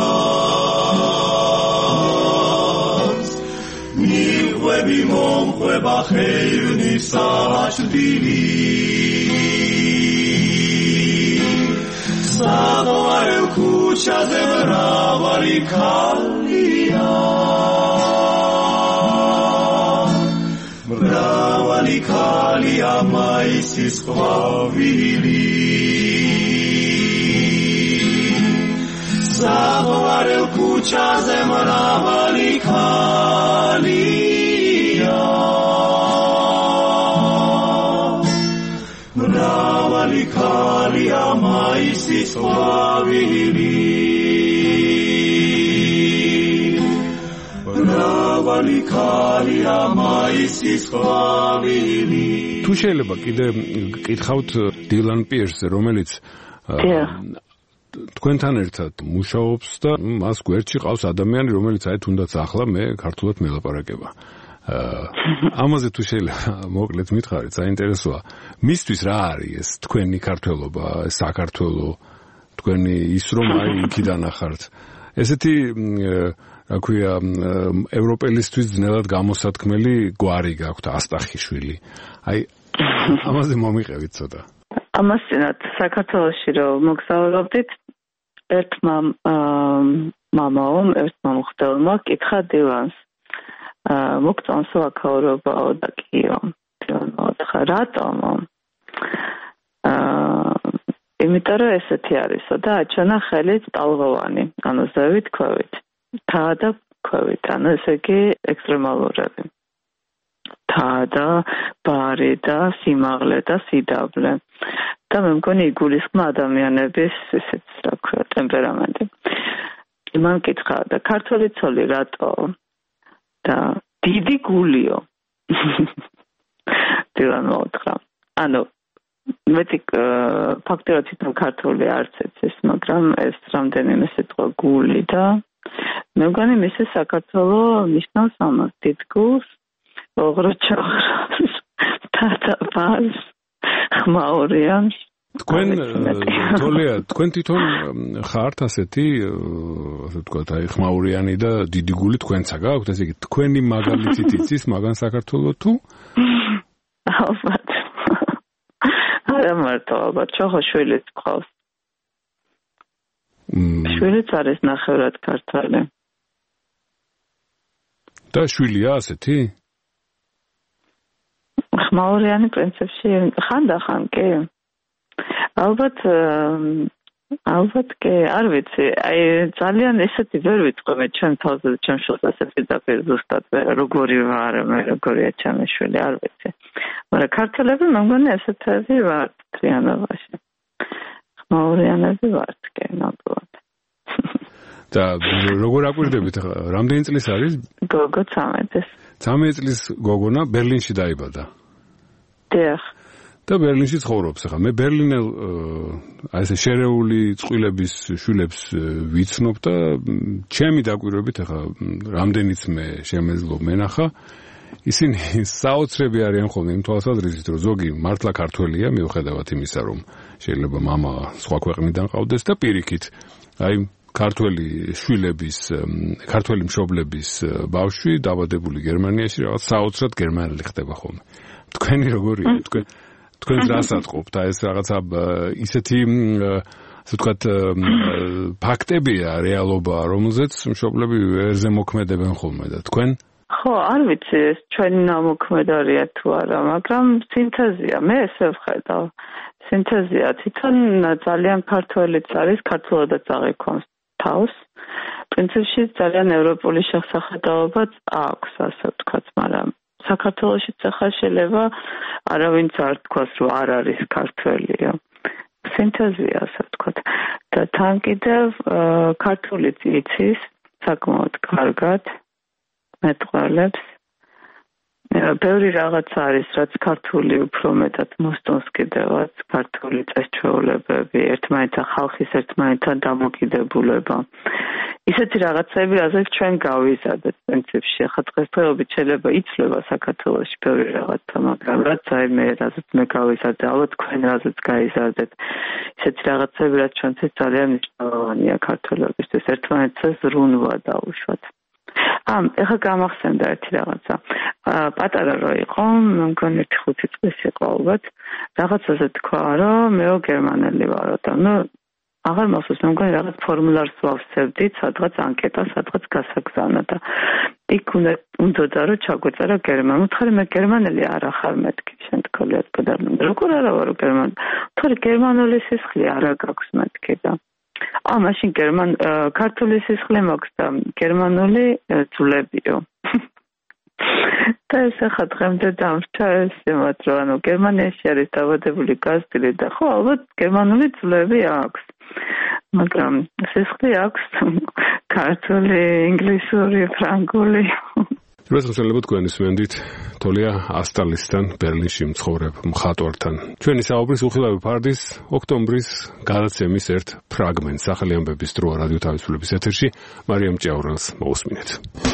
მიყვები მომყვება ხეივნის საჭდილი საყვარელ ქუჩაზე მრავალი ქალია მრავალი ქალია მაისის ყვავილი საყვარელ ქუჩაზე მრავალი ქალია მრავალი ქალია მაისის ყვავილი მრავალი ქალია მაისის ყვავილი თუ შეიძლება კიდე გკითხავთ დილან პირს, რომელიც თქვენთან ერთად მუშაობს და მას გვერდში ყავს ადამიანი, რომელიც აი თუნდაც ახლა მე ქართულად მელაპარაკება. ამაზე თუ შეიძლება მოკლედ მითხარით, საინტერესოა. მისთვის რა არის ეს თქვენი ქართველობა, საქართველო, თქვენი ის რომ აი იქიდან ახართ. ესეთი რა ქვია, ევროპელისთვის ძნელად გამოსათქმელი გვარი გაქვთ, ასტახიშვილი. აი ამაზე მომიყევით ცოტა. ამას წინათ საქართველოში რომ მოგზაურობდით, ერთმა მამაომ, ერთმა მღვდელმა კითხა დილანს. მოგწონსო აქაურობაო და კიო. დილანმა რატომო? იმიტომ რომ ესეთი არისო და აჩვენა ხელით ტალღოვანი, ანუ ზევით ქვევით. თა და ქვევით, ანუ ესე იგი ექსტრემალურები. თა და ბარი და სიმაღლე და სიდავლე. და მე მგონი იგულისხმა ადამიანების ესეც რა ქვია ტემპერამენტი. მან კითხა და ქართული ცოლი რატო? და დიდი გულიო. დილანმა უთხრა. ანუ მეტი ფაქტია თვითონ ქართული არც ეცეს, მაგრამ ეს რამდენიმე სიტყვა გული და მე მგონი მისი საქართველო ნიშნავს ამას დიდ გულს, ოღროჩოღრას, თათაბას, ხმაურიანს. თქვენ თოლია, თქვენ თვითონ ხართ ასეთი, ასე ვთქვათ, აი ხმაურიანი და დიდი გული თქვენცა გაქვთ, ესე იგი თქვენი მაგალითით იცის მაგან საქართველო თუ? ალბათ. არა მარტო, ალბათ, ჩოხო შვილიც ყავს. შვილიც არის ნახევრად ქართველი. და შვილია ასეთი? ხმაურიანი პრინციპში ხანდახან კი. ალბათ კი, არ ვიცი. აი ძალიან ესეთი ვერ ვიტყვი მე ჩემ თავზე, ჩემ შვილს ასეთი დაპირ ზუსტად როგორი ვარ, მე როგორია ჩემი შვილი, არ ვიცი. მაგრამ ქართველები მე მგონი ესეთები ვართ თრიანობაში. ხმაურიანები ვართ კი, ნამდვილად. და როგორ აკვირდებით ახლა? რამდენი წლის არის? გოგო 13. 13 წლის გოგონა ბერლინში დაიბადა. დიახ. და ბერლინში ცხოვრობს ახლა. მე ბერლინელ აი ესე შერეული წყვილების შვილებს ვიცნობ და ჩემი დაკვირვებით ახლა რამდენიც მე შემეძლო მენახა, ისინი საოცრები არიან ხოლმე იმ თვალსაზრისით, რომ ზოგი მართლა ქართველია, მიუხედავად იმისა, რომ შეიძლება მამა სხვა ქვეყნიდან ყავდეს და პირიქით აი ქართველი შვილების, ქართველი მშობლების ბავშვი დაბადებული გერმანიაში რაღაც საოცრად გერმანელი ხდება ხოლმე. თქვენი როგორია? თქვენ რას ატყობთ? ეს რაღაცა ისეთი ასე ვთქვათ ფაქტებია, რეალობაა, რომელზეც მშობლები ვერზე მოქმედებენ ხოლმე და თქვენ? ხო, არ ვიცი ეს ჩვენი ნამოქმედარია თუ არა, მაგრამ სინთეზია, მე ესე ვხედავ. სინთეზია, თვითონ ძალიან ქართველიც არის, ქართულადაც აღიქვამს თავს. პრინციპში ძალიან ევროპული შესახედაობაც აქვს, ასე ვთქვათ, მაგრამ საქართველოშიც ახლა შეიძლება არავინც არ თქვას, რომ არ არის ქართველია. სინთეზია, ასე ვთქვათ. და თან კიდევ ქართულიც იცის საკმაოდ კარგად მეტყველებს. ბევრი რაღაც არის, რაც ქართული უფრო მეტად მოსწონს კიდევაც, ქართული წესჩვეულებები, ერთმანეთთან ხალხის ერთმანეთთან დამოკიდებულება. ისეთი რაღაცები, რაზეც ჩვენ გავიზარდეთ პრინციპში. ახლა დღესდღეობით შეიძლება იცვლება საქართველოში ბევრი რაღაცა, მაგრამ რაც აი მე რაზეც მე გავიზარდე, ალბათ თქვენ რაზეც გაიზარდეთ. ისეთი რაღაცები, რაც ჩვენთვის ძალიან მნიშვნელოვანია ქართველებისთვის, ერთმანეთს ზრუნვა დაუშვათ. ეხლა გამახსენდა ერთი რაღაცა. პატარა რო იყო, მგონი 5 წლის იყო ალბათ, რაღაცაზე თქვა, რომ მეო გერმანელი ვარო და ნუ აღარ მახსოვს, მგონი რაღაც ფორმულარს ვავსებდით, სადღაც ანკეტა, სადღაც გასაგზავნა და იქ უნდა რომ ჩაგვეწერა გერმანულად. ხარ მე გერმანელი არა ხარ მეთქი, შენ თქოლიათ და როგორ არა ვარო გერმანელი. თორე გერმანული სისხლი არა გაქვს მეთქი და მაშინ ქართული სისხლი მაქვს და გერმანული ძვლებიო. და ეს ახლა დღემდე დამრჩა ეს იმათ, რომ ანუ გერმანიაში არის დაბადებული გაზრდილი და ხო, ალბათ გერმანული ძვლები აქვს. მაგრამ სისხლი აქვს ქართული, ინგლისური, ფრანგული. რესურსებად გვენისმენდით თოლია ასტალისთან ბერლინში მცხოვრებ მხატვართან. ჩვენი საუბრის უხილავი ფარდის ოქტომბრის გადაცემის ერთ ფრაგმენტს ახალი ამბების დრო რადიო თავისუფლების ეთერში მარიამ ჭიაურელს მოусმინეთ.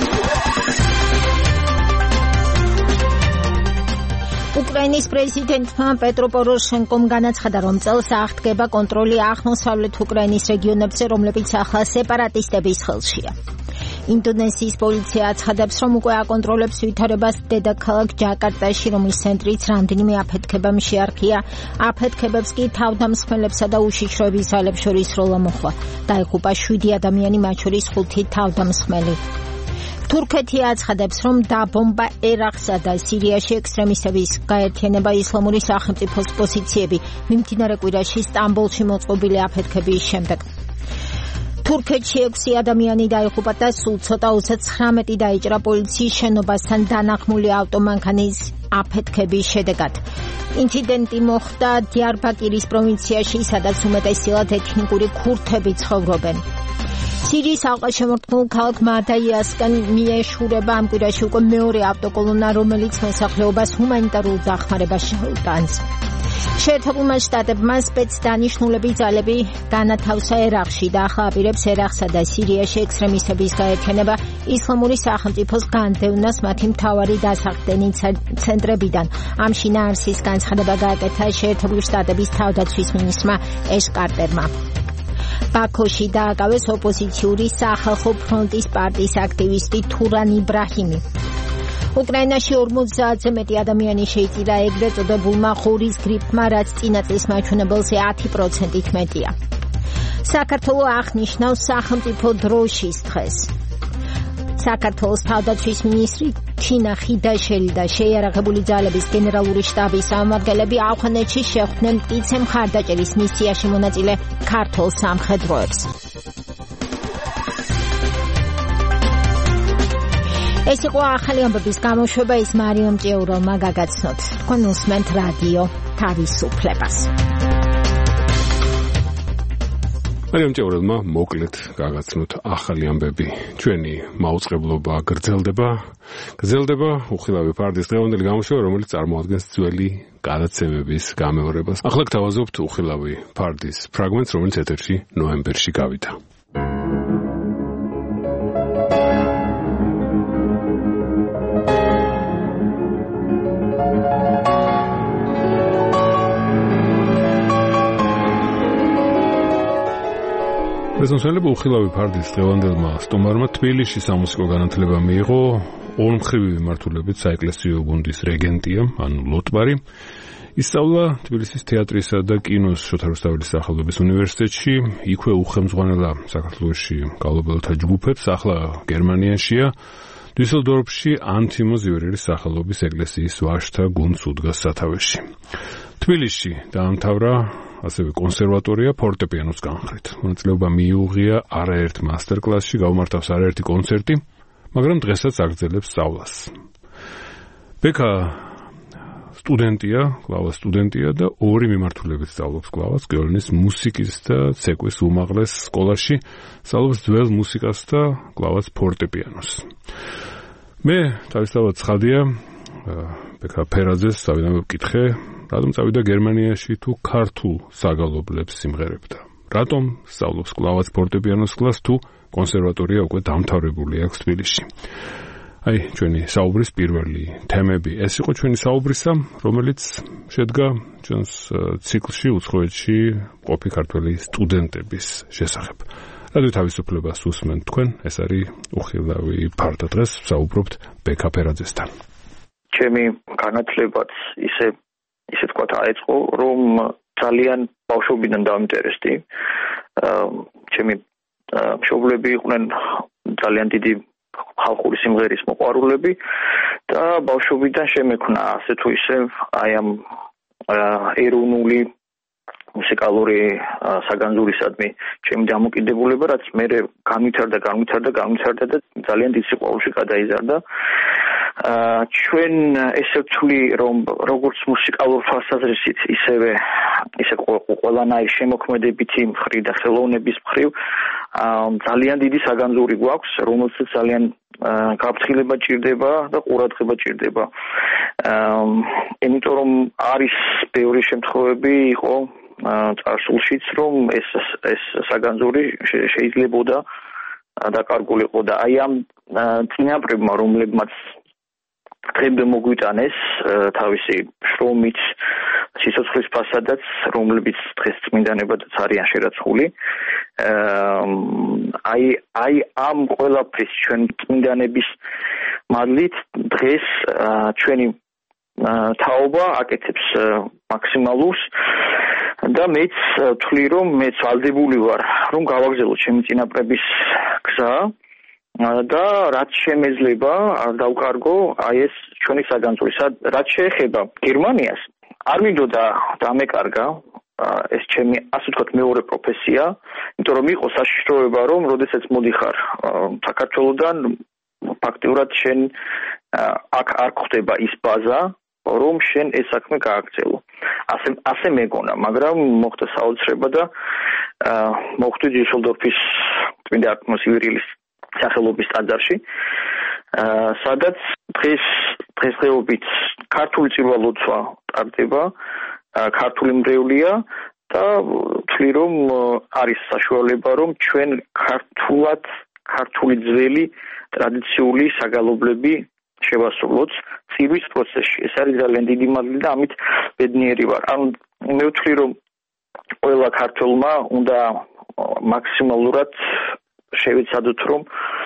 უკრაინის პრეზიდენტმა პეტრო პოროშენკომ განაცხადა, რომ წელს აღდგება კონტროლი აღმოსავლეთ უკრაინის რეგიონებზე, რომლებიც ახლა სეპარატისტების ხელშია. ინდონეზიის პოლიცია აცხადებს, რომ უკვე აკონტროლებს ვითარებას დედაქალაქ ჯაკარტაში, რომლის ცენტრიც რამდენიმე აფეთქებამ შეარყია. აფეთქებებს კი თავდამსხმელებსა და უშიშროების ძალებს შორის როლა მოხდა. დაიღუპა 7 ადამიანი, მათ შორის 5 თავდამსხმელი. თურქეთი აცხადებს, რომ დაბომბა ერაყსა და სირიაში ექსტრემისტების გაერთიანება ისლამური სახელმწიფოს პოზიციები მიმდინარე კვირაში სტამბოლში მოწყობილი აფეთქების შემდეგ. თურქეთში 6 ადამიანი დაიღუპა და სულ ცოტა 39 დაიჭრა პოლიციის შენობასთან დანახმული ავტომანქანის აფეთქების შედეგად. ინციდენტი მოხდა დიარბაკირის პროვინციაში, სადაც უმეტესწილად ეთნიკური ქურთები ცხოვრობენ. სირიის ალყაშემორტყმულ ქალაქ მადაიასკენ მიეშურება ამ კვირაში უკვე მეორე ავტოკოლონა, რომელიც მოსახლეობას ჰუმანიტარულ დახმარებას შეუტანს. შეერთებულმა შტატებმა სპეცდანიშნულები ძალები განათავსა ერაყში და ახლა აპირებს ერაყსა და სირიაში ექსტრემისტების გაერთიანება ისლამური სახელმწიფოს განდევნას მათი მთავარი დასახდენი ცენტრებიდან. ამ შინაარსის განცხადება გააკეთა შეერთებული შტატების თავდაცვის მინისტრმა ეშ კარტერმა. ბაქოში დააკავეს ოპოზიციური სახალხო ფრონტის პარტიის აქტივისტი თურან იბრაჰიმი. უკრაინაში 50-ზე მეტი ადამიანი შეიწირა ეგრეთ წოდებულმა ღორის გრიპმა, რაც წინა წლის მაჩვენებელზე 10%-ით მეტია. საქართველო აღნიშნავს სახელმწიფო დროშის დღეს. საქართველოს თავდაცვის მინისტრი თინა ხიდაშელი და შეიარაღებული ძალების გენერალური შტაბის წარმომადგენლები ავღანეთში შეხვდნენ მტკიცე მხარდაჭერის მისიაში მონაწილე ქართულ სამხედროებს. ეს იყო ახალი ამბების გამოშვება, ის მარიამ ჭიაურელმა გაგაცნოთ. თქვენ უსმენთ რადიო თავისუფლებას. მარიამ ჭიაურელმა მოკლედ გაგაცნოთ ახალი ამბები. ჩვენი მაუწყებლობა გრძელდება უხილავი ფარდის დღევანდელი გამოშვება, რომელიც წარმოადგენს ძველი გადაცემების გამეორებას. ახლა გთავაზობთ უხილავი ფარდის ფრაგმენტს, რომელიც ეთერში ნოემბერში გავიდა. პრეზიდენტი უხილავი ფარდის დღევანდელმა სტუმარმა თბილისში სამუსიკო განათლება მიიღო ორმხრივი მიმართულებით საეკლესიო გუნდის რეგენტია, ანუ ლოტბარი. ისწავლა თბილისის თეატრისა და კინოს შოთა რუსთაველის სახელობის უნივერსიტეტში, იქვე უხელმძღვანელა საქართველოში გალობელთა ჯგუფებს, ახლა გერმანიაშია. დუსელდორფში ანთიმო ზივერირის სახელობის ეკლესიის ვაჟთა გუნდს უდგას სათავეში. თბილისში დაამთავრა ასევე კონსერვატორია ფორტეპიანოს განხრით. მონაწილეობა მიუღია არაერთ მასტერკლასში, გაუმართავს არაერთი კონცერტი, მაგრამ დღესაც აგრძელებს სწავლას. ბექა სტუდენტია და ორი მიმართულებით სწავლობს კლავას, კიოლნის მუსიკის და ცეკვის უმაღლეს სკოლაში, სწავლობს ძველ მუსიკას და კლავას ფორტეპიანოს. მე თავისთავად ცხადია ბექა ფერაძეს წავიდა მეკითხე, რატომ წავიდა გერმანიაში თუ ქართულ საგალობლებს სიმღერებდა. რატომ სწავლობს კლავას ფორტეპიანოს კლასს თუ კონსერვატორია უკვე დამთავრებული აქვს თბილისში. აი, ჩვენი საუბრის პირველი თემები. ეს იყო ჩვენი საუბრისა, რომელიც შედგა ჩვენს ციკლში უცხოეთში ყოფი ქართველი სტუდენტების შესახებ. რადიო თავისუფლებას უსმენთ თქვენ, ეს არის უხილავი ფარდა დღეს საუბრობთ ბექა ფერაძესთან. ჩემი განათლებაც ისე თქვა დაიწყო, რომ ძალიან ბავშვობიდან დავინტერესდი. ჩემი მშობლები იყვნენ ძალიან დიდი ხალხური სიმღერის მოყვარულები და ბავშვობიდან შემექნა ასე თუ ისე აი ამ ეროვნული მუსიკალური საგანძურისადმი ჩემი დამოკიდებულება, რაც მე განვითარდა და ძალიან დიდ სიყვარულში გადაიზარდა. ჩვენ ესე ვთვლი, რომ როგორც მუსიკალურ თვალსაზრისით, ისე ყველანაირ შემოქმედებითი მხრივ და ხელოვნების მხრივ ძალიან დიდი საგანძური გვაქვს, რომელსაც ძალიან გაფრთხილება ჭირდება და ყურადღება ჭირდება. იმიტომ რომ არის ბევრი შემთხვევები იყო წარსულშიც, რომ ეს საგანძური შეიძლებოდა დაკარგულიყო და აი ამ წინაპრებმა, რომლებმაც დღემდე მოგვიტანეს თავისი შრომით, სიცოცხლის ფასადაც, რომლებიც დღეს წმინდანებადაც არიან შერაცხული. აი ამ ყველაფრის ჩვენ წმინდანების მადლით დღეს ჩვენი თაობა აკეთებს მაქსიმალურს და მეც ვთვლი, რომ მეც ვალდებული ვარ, რომ გავაგზავნო ჩემი წინაპრების გზა და რაც შემეძლება არ დავკარგო აი ეს ჩვენი საგანძური. რაც შეეხება გერმანიას, არ მინდოდა დამეკარგა ეს ჩემი ასე ვთქვათ მეორე პროფესია, იმიტომ რომ იყო საშიშროება, რომ როდესაც მოდიხარ საქართველოდან ფაქტიურად შენ აქ არ გვხდება ის ბაზა, რომ შენ ეს საქმე გააგრძელო. ასე მეგონა, მაგრამ მოხდა საოცრება და მოხვდი დიუსელდორფის წმინდა აკმოს ივერილის სახელობის ტაძარში, სადაც დღესდღეობით ქართული წირვა-ლოცვა ტარდება, ქართული მრევლია და ვთვლი, რომ არის საშუალება, რომ ჩვენ ქართული ძველი ტრადიციული საგალობლები შევასრულოთ წირვის პროცესში. ეს არის ძალიან დიდი მადლი და ამით ბედნიერი ვარ. მე ვთვლი, რომ ყველა ქართველმა უნდა მაქსიმალურად შევეცადოთ, რომ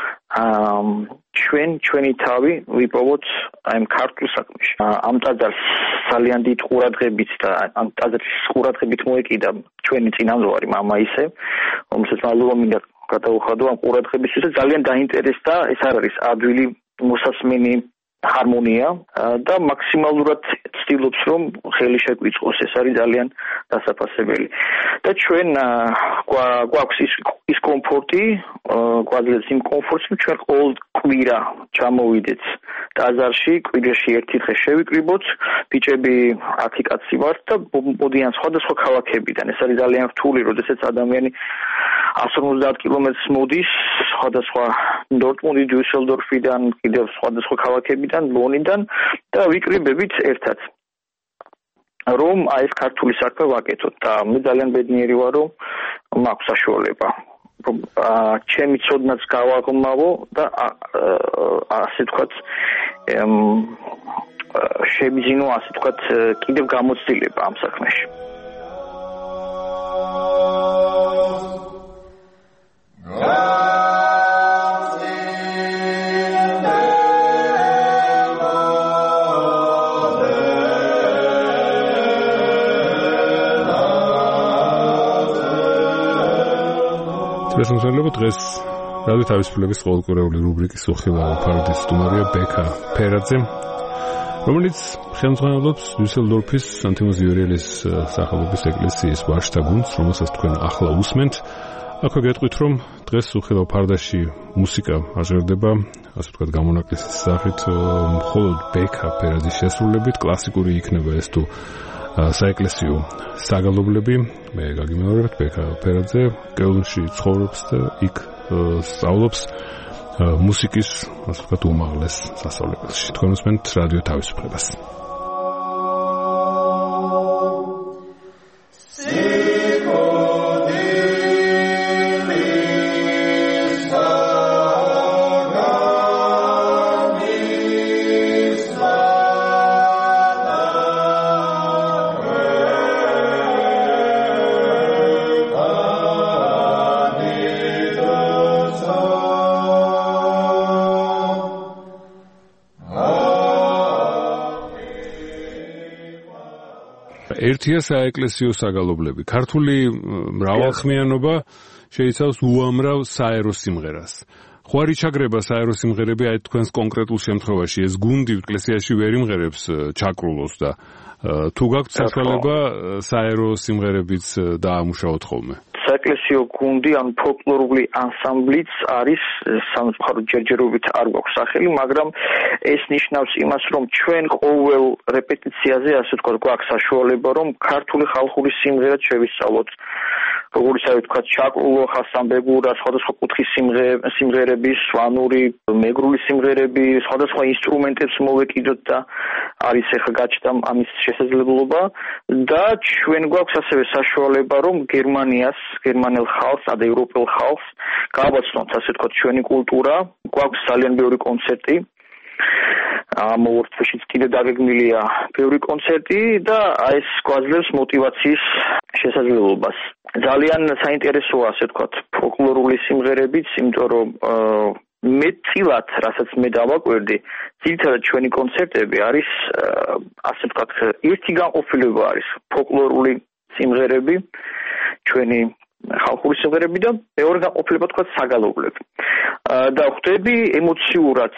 ჩვენი თავი ვიპოვოთ აი ქართულ საქმეში. ამ ტაძარს ძალიან დიდ ყურადღებით და ამ ტაძრის ყურადღებით მოეკიდა ჩვენი წინამძღვარი მამა ისე, რომელსაც მადლობა მინდა გადაუხადო ამ ყურადღებისთვის და ძალიან დაინტერესდა. ეს არ არის ადვილი მოსასმენი ჰარმონია და მაქსიმალურად ცდილობს, რომ ხელი შეგვიწყოს. ეს არის ძალიან დასაფასებელი. და ჩვენ გვაქვს ის კომფორტი, გვაძლევს იმ კომფორტს, რომ ჩვენ ყოველ კვირა ჩამოვიდეთ ტაძარში, კვირაში ერთი დღე შევიკრიბოთ, ბიჭები 10 კაცი ვართ და მოდიან სხვადასხვა ქალაქებიდან. ეს არის ძალიან რთული, როდესაც ადამიანი 150 კილომეტრს მოდის, სხვადასხვა დორტმუნდი, დიუსელდორფიდან, კიდევ სხვადასხვა ქალაქებიდან, ბონიდან და ვიკრიბებით ერთად. რომ აი ეს ქართული საქმე ვაკეთოთ და მე ძალიან ბედნიერი ვარ, რომ მაქვს საშუალება. რომ ჩემი ცოდნაც გავაღმავო და ასე ვთქვათ შემიძინო ასე ვთქვათ კიდევ გამოცდილება ამ საქმეში. შესაძლებლობა დღეს რადიო თავისუფლების ყოველკვირეული რუბრიკის უხილავ ფარდის სტუმარია ბექა ფერაძე, რომელიც ხელმძღვანელობს დიუსელდორფის სანტიმოს ივერიელის სახელობის ეკლესიის ვაჟთა გუნდს, რომელსაც თქვენ ახლა უსმენთ. აქვე გეტყვით, რომ დღეს უხილავ ფარდაში მუსიკა აჟღერდება, ასე ვთქვათ, გამონაკლისის სახით, მხოლოდ ბექა ფერაძის შესრულებით. კლასიკური იქნება ეს თუ საეკლესიო საგალობლები. მე გაგიმეორებთ, ბექა ფერაძე კელნში ცხოვრობს და იქ სწავლობს მუსიკის, ასე ვთქვათ, უმაღლეს სასწავლებელში. თქვენ უსმენთ რადიო თავისუფლებას. ერთია საეკლესიო საგალობლები. ქართული მრავალხმიანობა შეიცავს უამრავ საერო სიმღერას. ხო არ იჩაგრება საერო სიმღერები აი თქვენს კონკრეტულ შემთხვევაში ეს გუნდი ეკლესიაში ვერ იმღერებს ჩაკრულოს და თუ გაქვთ საშუალება საერო სიმღერებიც დაამუშავოთ ხოლმე. საეკლესიო გუნდი ან ფოლკლორული ანსამბლიც არის სამწუხაროდ ჯერჯერობით არ გვაქვს სახელი, მაგრამ ეს ნიშნავს იმას, რომ ჩვენ ყოველ რეპეტიციაზე ასე ვთქვათ გვაქვს საშუალება, რომ ქართული ხალხური სიმღერაც შევისწავლოთ. როგორც აი ვთქვათ, ჩაკრულო, ხასანბეგურა, სხვადასხვა კუთხის სიმღერები, სვანური, მეგრული სიმღერები, სხვადასხვა ინსტრუმენტებს მოვეკიდოთ და არის ახლა გაჩნდა ამის შესაძლებლობა და ჩვენ გვაქვს ასევე საშუალება, რომ გერმანელ ხალხს, ევროპელ ხალხს გავაცნოთ, ასე ვთქვათ, ჩვენი კულტურა, გვაქვს ძალიან ბევრი კონცერტი. ამოვორთაშიც კიდე დაგეგმილია ბევრი კონცერტი და ეს გვაძლევს მოტივაციის შესაძლებლობას. ძალიან საინტერესოა, ასე ვთქვათ, ფოლკლორული სიმღერებიც, იმიტომ რომ მეტწილად, რასაც მე დავაკვირდი, ძირითადად ჩვენი კონცერტები არის, ასე ვთქვათ, ერთი განყოფილება არის ფოლკლორული სიმღერები, ჩვენი ხალხური სიმღერები და მეორე განყოფილება თქვათ საგალობლები. და ხვდები ემოციურად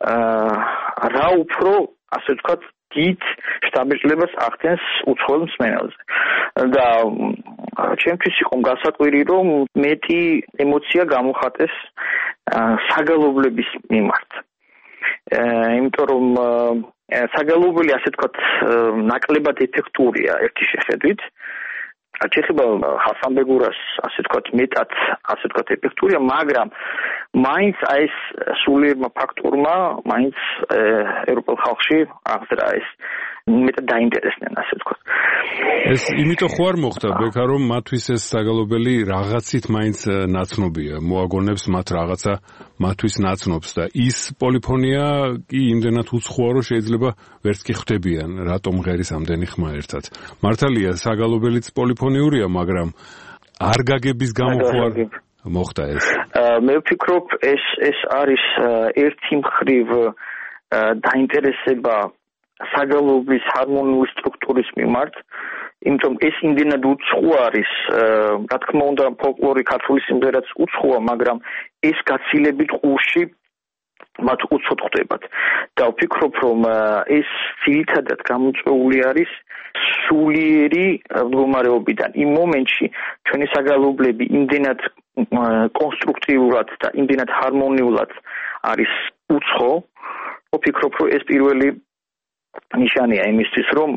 რა უფრო, ასე ვთქვათ, დიდ შთაბეჭდილებას ახდენს უცხოელ მსმენელზე. და ჩემთვის იყო გასაკვირი, რომ მეტი ემოცია გამოხატეს საგალობლების მიმართ. იმიტომ რომ საგალობელი, ასე ვთქვათ, ნაკლებად ეფექტურია ერთი შეხედვით. ჩეხება ხასანბეგურას, ასე ვთქვათ, მეტად, ასე ვთქვათ, ეფექტურია, მაგრამ მაინც ეს სულიერმა ფაქტორმა, მაინც ევროპელ ხალხში აღძრა ეს მეტად დაინტერესდნენ, ასე ვთქვათ. ეს იმიტომ ხო არ მოხდა, ბექა, რომ მათთვის ეს საგალობელი რაღაცით მაინც ნაცნობია, მოაგონებს მათ რაღაცა მათთვის ნაცნობს და ის პოლიფონია კი იმდენად უცხოა, რომ შეიძლება ვერც კი ხვდებიან, რატომ ღერის ამდენი ხმა ერთად. მართალია, საგალობელიც პოლიფონიურია, მაგრამ არ გაგების გამო ხო არ მოხდა ეს? მე ვფიქრობ, ეს არის ერთი მხრივ დაინტერესება საგალობლის ჰარმონიული სტრუქტურის მიმართ, იმიტომ ეს იმდენად უცხო არის, რა თქმა უნდა, ფოლკლორი, ქართული სიმღერაც უცხოა, მაგრამ ეს გაცილებით ყურში მათ უცხოდ ხვდებათ. და ვფიქრობ, რომ ეს ძირითადად გამოწვეული არის სულიერი მდგომარეობიდან. იმ მომენტში ჩვენი საგალობლები იმდენად კონსტრუქტიულად და იმდენად ჰარმონიულად არის უცხო, ვფიქრობ, რომ ეს პირველი ნიშანია იმისთვის, რომ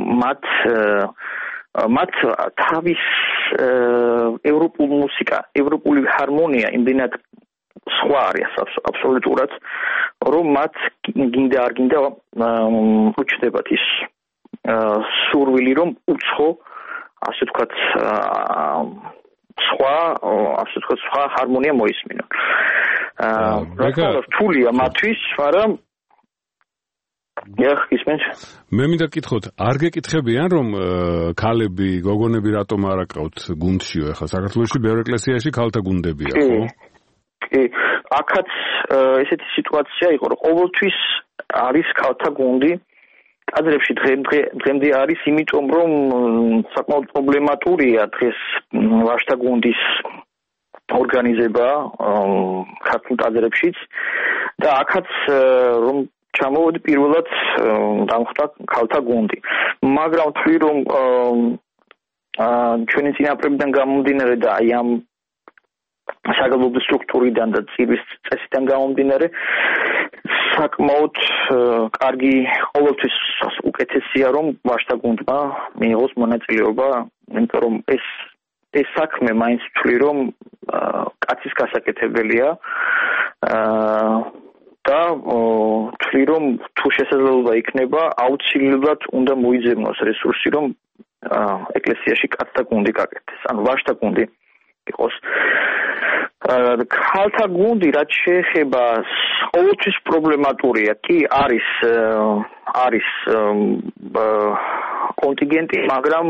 მათ თავის ევროპული მუსიკა, ევროპული ჰარმონია იმდენად სხვა არის აბსოლუტურად, რომ მათ გინდა არ გინდა უჩნდებათ ის სურვილი, რომ უცხო, ასე ვთქვათ, სხვა ჰარმონია მოისმინონ. რთულია მათთვის, მაგრამ მე მინდა გკითხოთ, არ გეკითხებიან, რომ ქალები, გოგონები რატომ არ აკრავთ გუნდშიო? ახლა საქართველოში ბევრ ეკლესიაში ქალთა გუნდებია, ხო? კი, აქაც ესეთი სიტუაცია იყო, რომ ყოველთვის არის ქალთა გუნდი. კადრებში დღემდე არის, იმიტომ რომ საკმაოდ პრობლემატურია დღეს ვაჟთა გუნდის ორგანიზება ქართულ კადრებშიც და აქაც რომ ჩამოვედი პირველად დამხვდა ქალთა გუნდი. მაგრამ თქვი რომ ჩვენი წინაპრებიდან გამომდინარე და აი ამ საგალობლის სტრუქტურიდან და წირის წესიდან გამომდინარე საკმაოდ კარგი ყოველთვის უკეთესია რომ ვაჟთა გუნდმა მიიღოს მონაწილეობა, იმიტომ რომ ეს საქმე მაინც თქვი რომ კაცის გასაკეთებელია და თქვი რომ თუ შესაძლებლობა იქნება აუცილებლად უნდა მოიძებნოს რესურსი რომ ეკლესიაში კაცთა გუნდი გაკეთდეს, ანუ ვაჟთა გუნდი იყოს. ქალთა გუნდი რაც შეეხება ყოველთვის პრობლემატურია, კი არის კონტინგენტი, მაგრამ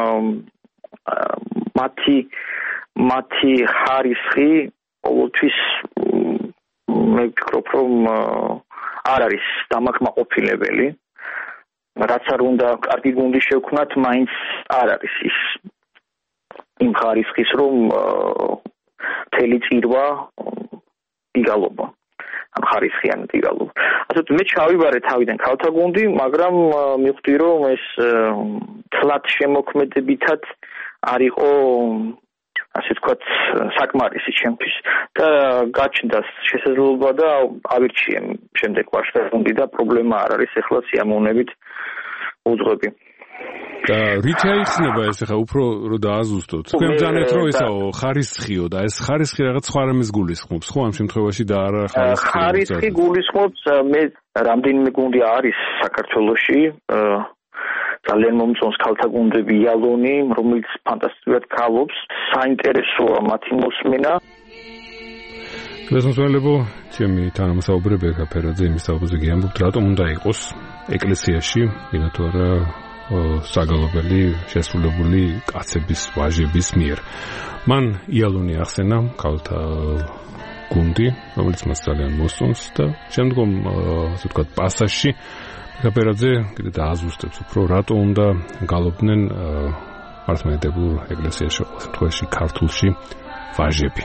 მათი ხარისხი ყოველთვის მე ვფიქრობ რომ არ არის დამაკმაყოფილებელი. რაც არ უნდა კარგი გუნდი შევქმნათ, მაინც არ არის ის იმ ხარისხის რომ მთელი წირვა იგალობა. ან ხარისხიანი იგალობა. ასე მე ჩავიბარე თავიდან ქალთა გუნდი, მაგრამ მივხვდი რომ ეს თლად შემოქმედებითად არ იყო ასე ვთქვათ საკმარისი ჩემთვის და გაჩნდა შესაძლებლობა და ავირჩიე შემდეგ ვაჟთა გუნდი და პრობლემა არ არის ახლა სიამოვნებით უძღვები. და რით აიხსნება ეს ახლა უფრო რო დააზუსტოთ. თქვენ ბძანეთ რომ ესაო ხარისხიო და ეს ხარისხი რაღაც სხვა რამეს გულისხმობს, ხო ამ შემთხვევაში და არა ხარისხი. ხარისხი გულისხმობს მე რამდენიმე გუნდი არის საქართველოში ძალიან მომწონს ქალთა გუნდები იალონი, რომელიც ფანტასტიკურად ქალობს, საინტერესოა მათი მოსმენა. გასასვლელებო, ჩემი თანამსაუბრები ფერაძე იმის საუბარზე გიამბობთ, რატომ უნდა იყოს ეკლესიაში, ვინათუ არა საგალობელი შესრულებული კაცების, ვაჟების მიერ. მან იალონი ახსენა ქალთა გუნდი, რომელიც მას ძალიან მოსწონს და შემდგომ, ასე ვთქვათ, პასაჟში ფერაძე კიდე დააზუსტებს უფრო, რატო უნდა გალობდნენ მართლმადიდებულ ეკლესიაში, ყოველ შემთხვევაში ქართულში ვაჟები.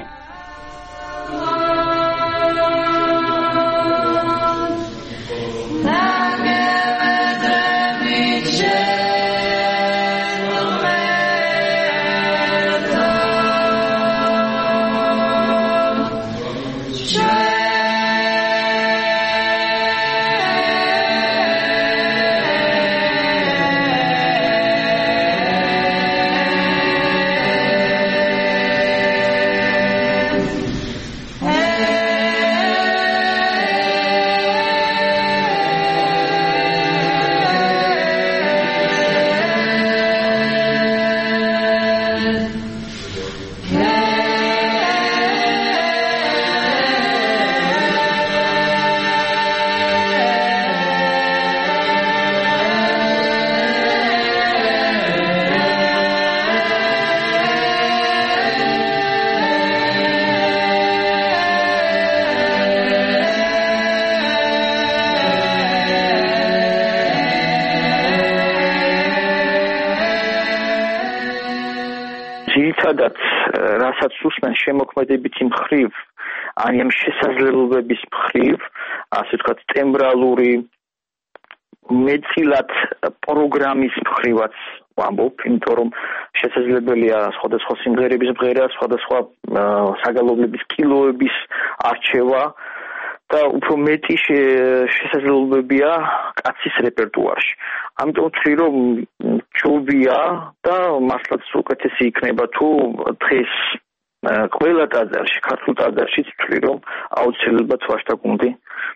სადაც რასაც უსმენ შემოქმედებითი მხრივ, ან ამ შესაძლებლობების მხრივ, ასე ვთქვათ, ტემბრალური მეცილად პროგრამის მხრივაც ვამბობ, იმიტომ რომ შესაძლებელია სხვადასხვა სიმღერების მღერა, სხვადასხვა საგალობლების კილოების არჩევა და უფრო მეტი შესაძლებლობებია კაცის რეპერტუარში. ამიტომ ვთვლი, რომ ჯობია და მართლაც უკეთესი იქნება თუ დღეს ყველა ტაძარში, ქართულ ტაძარშიც ვთვლი, რომ აუცილებლად ვაჟთა გუნდი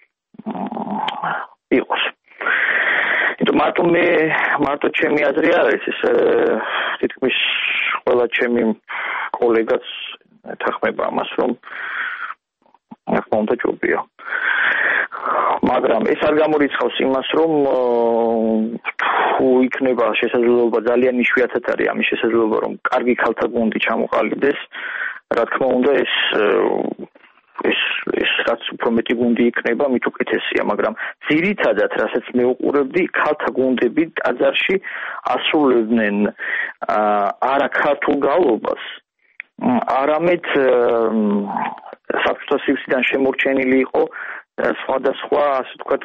იყოს. მარტო ჩემი აზრი არის ეს თითქმის ყველა ჩემი კოლეგაც ეთანხმება ამას, რომ ახლა ჯობია. მაგრამ ეს არ გამორიცხავს იმას, რომ თუ იქნება შესაძლებლობა, ძალიან იშვიათად არის ამის შესაძლებლობა, რომ კარგი ქალთა გუნდი ჩამოყალიბდეს, რა თქმა უნდა ეს რაც უფრო მეტი გუნდი იქნება, მით უკეთესია, მაგრამ ძირითადად, რასაც მე ვუყურებდი, ქალთა გუნდები ტაძარში ასრულებდნენ არა ქართულ გალობას, არამედ საბჭოთა სივრციდან შემორჩენილი იყო სხვადასხვა, ასე ვთქვათ,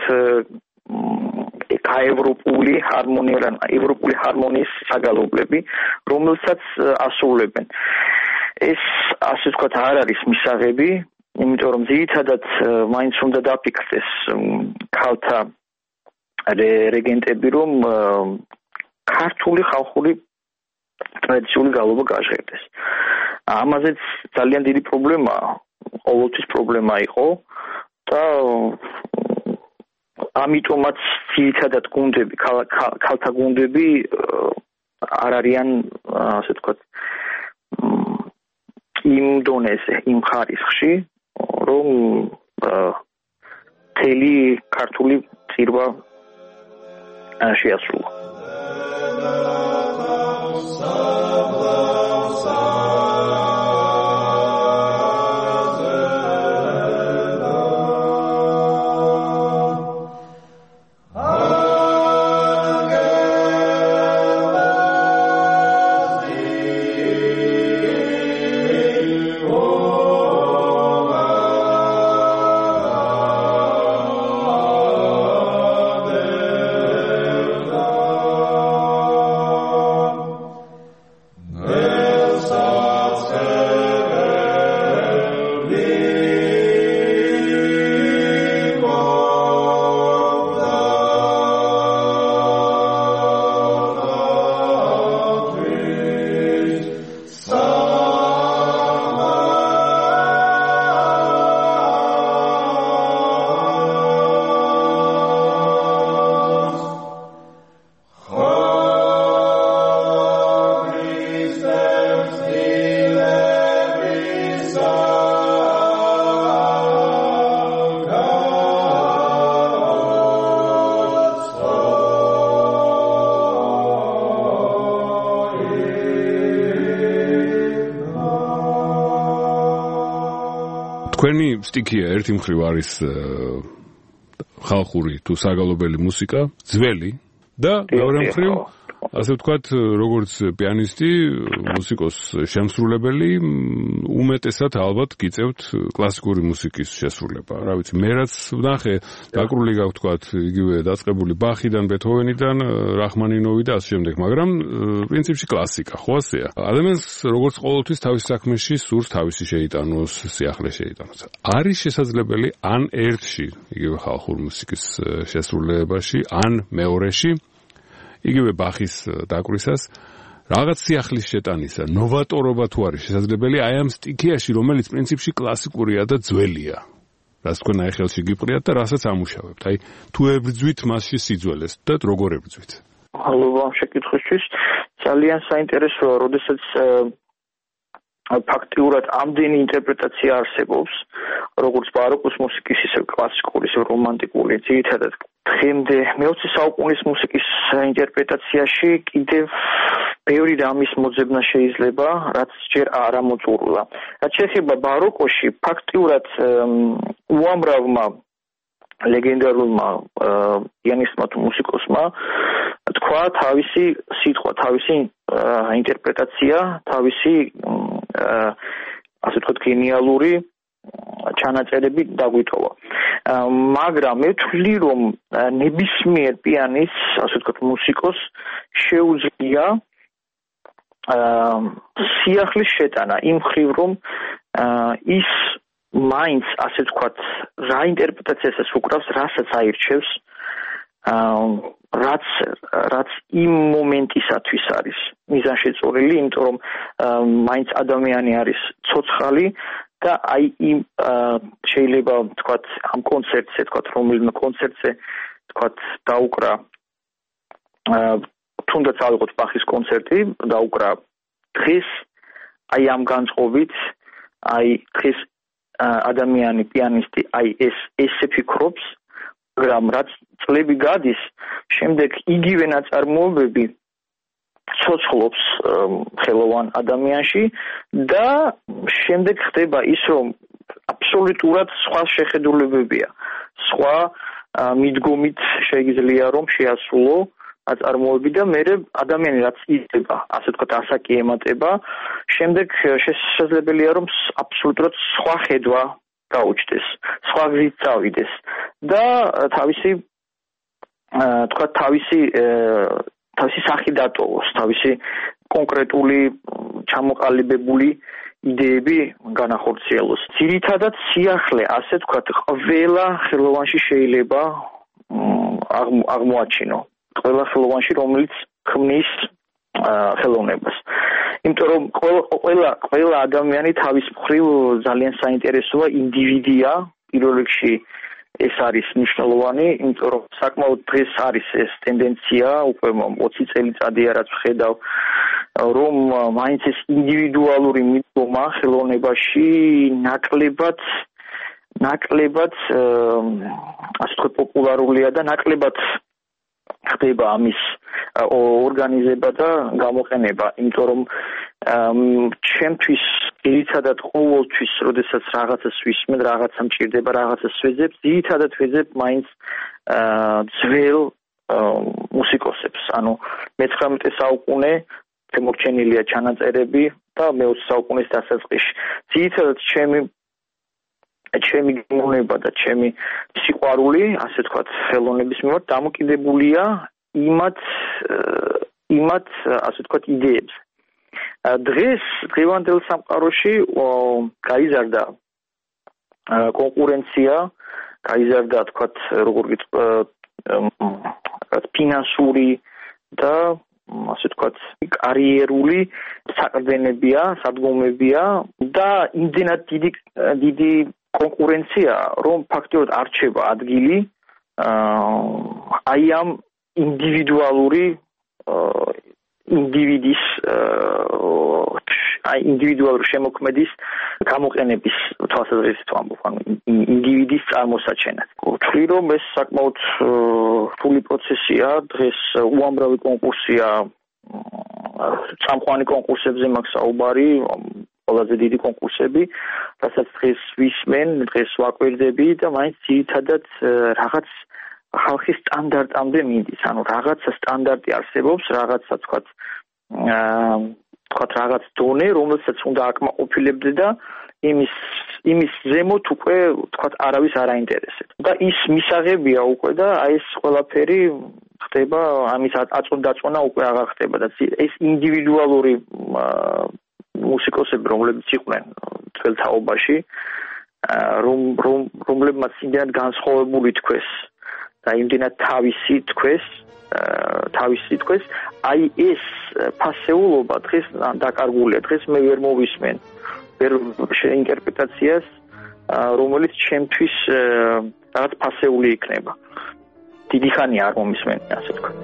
ევროპული ჰარმონიის საგალობლები, რომელსაც ასრულებენ. ეს, ასე ვთქვათ, არ არის მისაღები, იმიტომ რომ ძირითადად მაინც უნდა დაფიქრდეს ქალთა რეგენტები, რომ ქართული ხალხური ტრადიციული გალობა გაჟღერდეს. ამაზეც ძალიან დიდი პრობლემაა, ყოველთვის პრობლემა იყო და ამიტომაც ძირითადად გუნდები, ქალთა გუნდები არ არიან, ასე ვთქვათ, იმ დონეზე, იმ ხარისხში, რომ მთელი ქართული წირვა შეასრულა. თქვენი სტიქია ერთი მხრივ არის ხალხური თუ საგალობელი მუსიკა, ძველი და მეორე მხრივ ასე ვთქვათ, როგორც პიანისტი, მუსიკოს შემსრულებელი, უმეტესად ალბათ გიწევთ კლასიკური მუსიკის შესრულება. რა ვიცი, მე რაც ვნახე, დაკრული გაქვთ ვთქვათ, იგივე დაწყებული ბახიდან, ბეთჰოვენიდან, რაჰმანინოვი და ასე შემდეგ, მაგრამ პრინციპში კლასიკა, ხო ასეა? ადამიანს როგორც ყოველთვის თავის საქმეში სურს თავისი შეიტანოს, სიახლე შეიტანოს. არის შესაძლებელი ან ერთში, იგივე ხალხური მუსიკის შესრულებაში, ან მეორეში იგივე ბახის დაკვრისას რაღაც სიახლის შეტანისა, ნოვატორობა თუ არის შესაძლებელი აი ამ სტიქიაში, რომელიც პრინციპში კლასიკურია და ძველია. რაც თქვენ აი ხელში გიპყრიათ და რასაც ამუშავებთ. აი თუ ებრძვით მასში სიძველეს და როგორ ებრძვით? მადლობა ამ შეკითხვისთვის. ძალიან საინტერესოა, როდესაც ფაქტიურად ამდენი ინტერპრეტაცია არსებობს, როგორც ბაროკოს მუსიკის, ისე კლასიკური, ისე რომანტიკული, ძირითადად დღემდე მე-20 საუკუნის მუსიკის ინტერპრეტაციაში კიდევ ბევრი რამის მოძებნა შეიძლება, რაც ჯერ არ ამოწურულა. რაც შეეხება ბაროკოში, ფაქტიურად უამრავმა ლეგენდარულმა პიანისტმა თუ მუსიკოსმა თქვა თავისი სიტყვა, თავისი ინტერპრეტაცია, თავისი ასე ვთქვათ გენიალური ჩანაწერები დაგვიტოვა. მაგრამ მე ვთვლი, რომ ნებისმიერ პიანისტს, ასე ვთქვათ, მუსიკოს შეუძლია სიახლის შეტანა იმ მხრივ, რომ ის მაინც, ასე ვთქვათ, რა ინტერპრეტაციასაც უკრავს, რასაც აირჩევს, რაც იმ მომენტისათვის არის მიზანშეწორილი, იმიტომ რომ მაინც ადამიანი არის ცოცხალი და აი იმ შეიძლება ვთქვათ ამ კონცერტზე, ვთქვათ რომელიმე კონცერტზე, ვთქვათ დაუკრა თუნდაც ავიღოთ ბახის კონცერტი, დაუკრა დღეს აი ამ განწყობით, აი დღეს ადამიანი პიანისტი აი ესე ფიქრობს, მაგრამ რაც წლები გადის, შემდეგ იგივე ნაწარმოებები ცოცხლობს ხელოვან ადამიანში და შემდეგ ხდება ის, რომ აბსოლუტურად სხვა შეხედულებებია, სხვა მიდგომით შეიძლება რომ შეასრულო ნაწარმოები და მე ადამიანი რაც იზრდება, ასე ვთქვათ, ასაკი ემატება, შემდეგ შესაძლებელია რომ აბსოლუტურად სხვა ხედვა გაუჩნდეს, სხვა გზით წავიდეს და თავისი სახი დატოვოს, თავისი კონკრეტული ჩამოყალიბებული იდეები განახორციელოს. ძირითადად სიახლე, ასე ვთქვათ, ყველა ხელოვანში შეიძლება აღმოაჩინო. ყველა ხელოვანში, რომელიც ქმნის ხელოვნებას. იმიტომ რომ ყველა ადამიანი თავის მხრივ ძალიან საინტერესოა ინდივიდია, პირველ რიგში ეს არის მნიშვნელოვანი, იმიტომ რომ საკმაოდ დღეს არის ეს ტენდენცია, უკვე 20 წელიწადია რაც ვხედავ, რომ მაინც ეს ინდივიდუალური მიდგომა ხელოვნებაში ნაკლებად ასე ვთქვათ პოპულარულია და ნაკლებად ხდება ამის ორგანიზება და გამოყენება, იმიტომ რომ ჩემთვის ძირითადად ყოველთვის, როდესაც რაღაცას ვისმენ, რაღაცა მჭირდება, რაღაცას ვეძებ, ძირითადად ვეძებ მაინც ძველ მუსიკოსებს. ანუ მე-19 საუკუნე შემორჩენილია ჩანაწერები და მე-20 საუკუნის დასაწყისში. ძირითადად ჩემი გემოვნება და ჩემი სიყვარული, ასე ვთქვათ, ხელოვნების მიმართ დამოკიდებულია იმათ, ასე ვთქვათ, იდეებზე. დღევანდელ სამყაროში გაიზარდა კონკურენცია, გაიზარდა, თქვათ, როგორ გითხრათ, ფინანსური და ასე ვთქვათ, კარიერული საყრდენებია, სადგომებია და იმდენად დიდი კონკურენცია, რომ ფაქტიურად არ რჩება ადგილი აი ამ ინდივიდუალური ინდივიდის ინდივიდუალური შემოქმედის გამოყენების თვალსაზრისით ვამბობ, ანუ ინდივიდის წარმოსაჩენად. ვთვლი, რომ ეს საკმაოდ რთული პროცესია, დღეს უამრავი კონკურსია, წამყვანი კონკურსებზე მაქვს საუბარი, ყველაზე დიდი კონკურსები, რასაც დღეს ვისმენ, დღეს ვაკვირდები და მაინც ძირითადად რაღაც ხალხის სტანდარტამდე მიდის. ანუ რაღაცა სტანდარტი არსებობს, რაღაცა თქვათ რაღაც დონე, რომელსაც უნდა აკმაყოფილებდე და იმის ზემოთ უკვე თქვათ არავის არ აინტერესებს. და ის მისაღებია უკვე და აი ეს ყველაფერი ხდება, ამის აწონდაწონა უკვე აღარ ხდება და ეს ინდივიდუალური მუსიკოსები, რომლებიც იყვნენ ძველ თაობაში, რომლებმაც იმდენად განსხვავებული თქვეს და იმდენად თავისი თქვეს, აი ეს ფასეულობა დღეს დაკარგულია, დღეს მე ვერ მოვისმენ ვერ ინტერპრეტაციას, რომელიც ჩემთვის რაღაც ფასეული იქნება. დიდი ხანია არ მომისმენ, ასე ვთქვათ.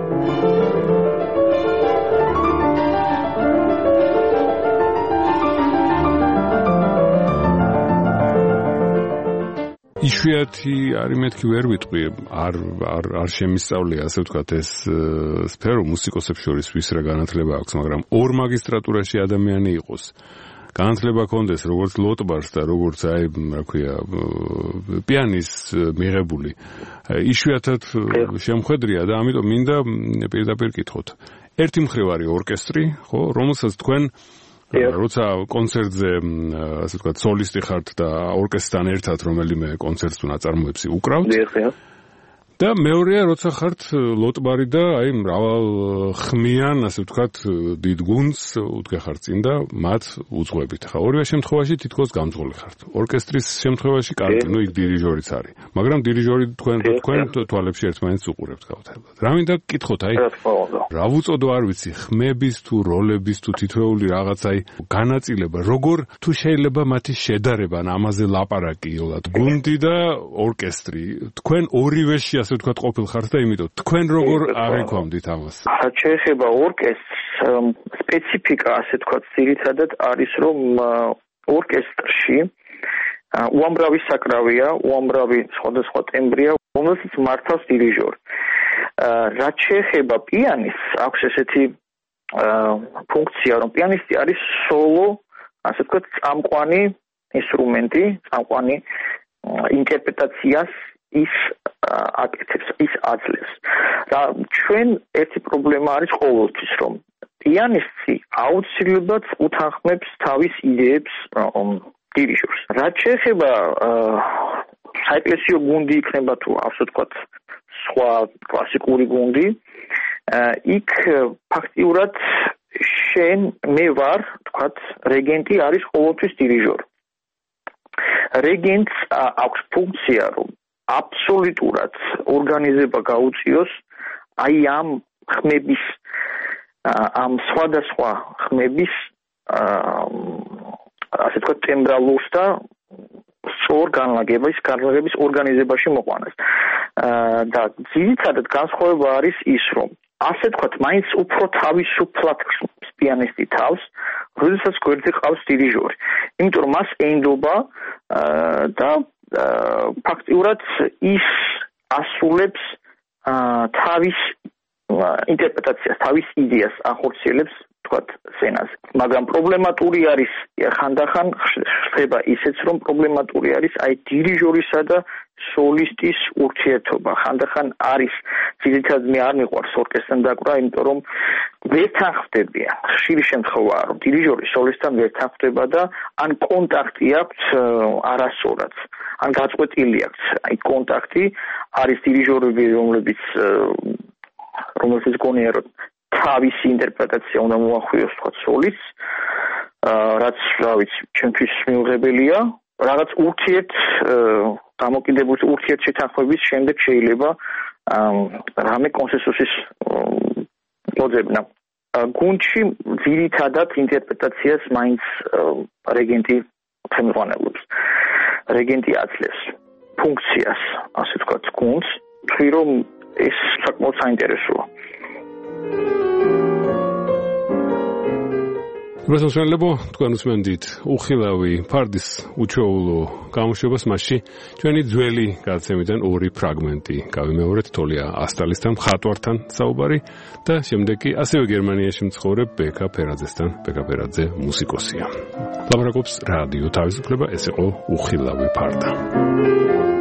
იშვიათი არის მეთქი ვერ ვიტყვი, არ შემისწავლია, ასე ვთქვათ, ეს სფერო მუსიკოსებს შორის ვის რა განათლება აქვს, მაგრამ ორ მაგისტრატურაში ადამიანი იყოს. განათლება კონდეს როგორც ლოტბარს და როგორც აი რა ქვია პიანის მიღებული იშვიათად შემხედრია და ამიტომ მინდა პირდაპირ კითხოთ. ერთი მხრივ არის ორკესტრი, ხო, რომელსაც თქვენ როცა კონცერტზე ასე ვთქვათ სოლისტი ხართ და ორკესტრთან ერთად რომელიმე კონცერტს თუ ნაწარმოებს უკრავთ. და მეორეა როცა ხართ ლოტბარი და აი მრავალ ხმიან ასე ვთქვათ დიდ გუნდს უდგეხარ წინ და მათ უძღვებით. ხა ორივე შემთხვევაში თითქოს გამძღოლი ხართ. ორკესტრის შემთხვევაში კარგი, ნუ იქ დირიჟორიც არის. მაგრამ დირიჟორი თქვენ თვალებში ერთმანეთს უყურებთ გაუთავებად. რა მინდა გკითხოთ, აი რა ვუწოდო არ ვიცი, ხმების თუ როლების თუ თითოეული რაღაც აი განაწილება, როგორ თუ შეიძლება მათი შედარება, ამაზე ლაპარაკი იოლად. გუნდი და ორკესტრი, თქვენ ორივეში ასე ვთქვათ ყოფილ ხართ და იმიტომ თქვენ როგორ აღიქვამდით ამას? შეეხება ორკესტრს, სპეციფიკა ასე ვთქვათ ძირითადად არის, რომ ორკესტრში უამრავი საკრავია, უამრავი სხვადასხვა ტემბრია, რომელსაც მართავს დირიჟორი. რაც შეეხება პიანისტს, აქვს ესეთი ფუნქცია, რომ პიანისტი არის სოლო, ასე ვთქვათ, წამყვანი ინსტრუმენტი, წამყვანი ინტერპრეტაციას ის აკეთებს, ის აძლევს. და ჩვენ ერთი პრობლემა არის ყოველთვის, რომ პიანისტი აუცილებლად უთანხმებს თავის იდეებს დირიჟორს. რაც შეეხება საეკლესიო გუნდი იქნება თუ ასე ვთქვათ სხვა კლასიკური გუნდი, იქ ფაქტიურად მე ვარ, ვთქვათ, რეგენტი არის ყოველთვის დირიჟორი. რეგენტს აქვს ფუნქცია, რომ აბსოლუტურად ორგანიზება გაუწიოს აი ამ ხმების, ამ სხვადასხვა ხმების ასე ვთქვათ ტემბრალურს და სწორ განლაგების ორგანიზებაში მოყვანას. და ძირითადად განსხვავება არის ის, რომ ასე ვთქვათ, მაინც უფრო თავისუფლად პიანისტი თავს, როდესაც გვერდზე ყავს დირიჟორი. იმიტომ რომ მას ენდობა და ფაქტიურად ის ასრულებს თავის ინტერპრეტაციას, თავის იდეას ახორციელებს, თქვათ, სცენაზე. მაგრამ პრობლემატური არის ხანდახან ხდება ისეც, რომ პრობლემატური არის აი დირიჟორისა და სოლისტის ურთიერთობა. ხანდახან არის, ძირითადად მე არ მიყვარს ორკესტრთან დაკვრა, იმიტომ რომ ვერ თანხმდებიან. ხშირი შემთხვევაა, რომ დირიჟორი სოლისტთან ვერ თანხმდება და ან კონტაქტი აქვს არასწორად, ან გაწყვეტილი აქვს აი კონტაქტი, არის დირიჟორები, რომელსაც გონია რომ თავისი ინტერპრეტაცია უნდა მოახვიოს თქვა სოლისტს, რაც რა ვიცი, ჩემთვის მიუღებელია, რაღაც დამოკიდებულების ურთიერთშეთანხმების შემდეგ შეიძლება რამე კონსენსუსის მოძებნა. გუნდში ძირითადად ინტერპრეტაციას მაინც რეგენტი ხელმძღვანელობს. რეგენტი აძლევს ფუნქციას, ასე ვთქვათ, გუნდს, თქვი რომ ეს საკმაოდ საინტერესოა. უბრალოდ თქვენ უსმენთ უხილავი ფარდის უჩვეულო გამოშვებას, მასში ჩვენი ძველი გადაცემიდან ორი ფრაგმენტი გავიმეორეთ. თოლია ასტალისთან, მხატვართან საუბარი და შემდეგ კი ასევე გერმანიაში მცხოვრებ ბეკა ფერაძესთან. ბეკა ფერაძე მუსიკოსია. ლაპარაკობს რადიო თავისუფლება, ეს იყო უხილავი ფარდა.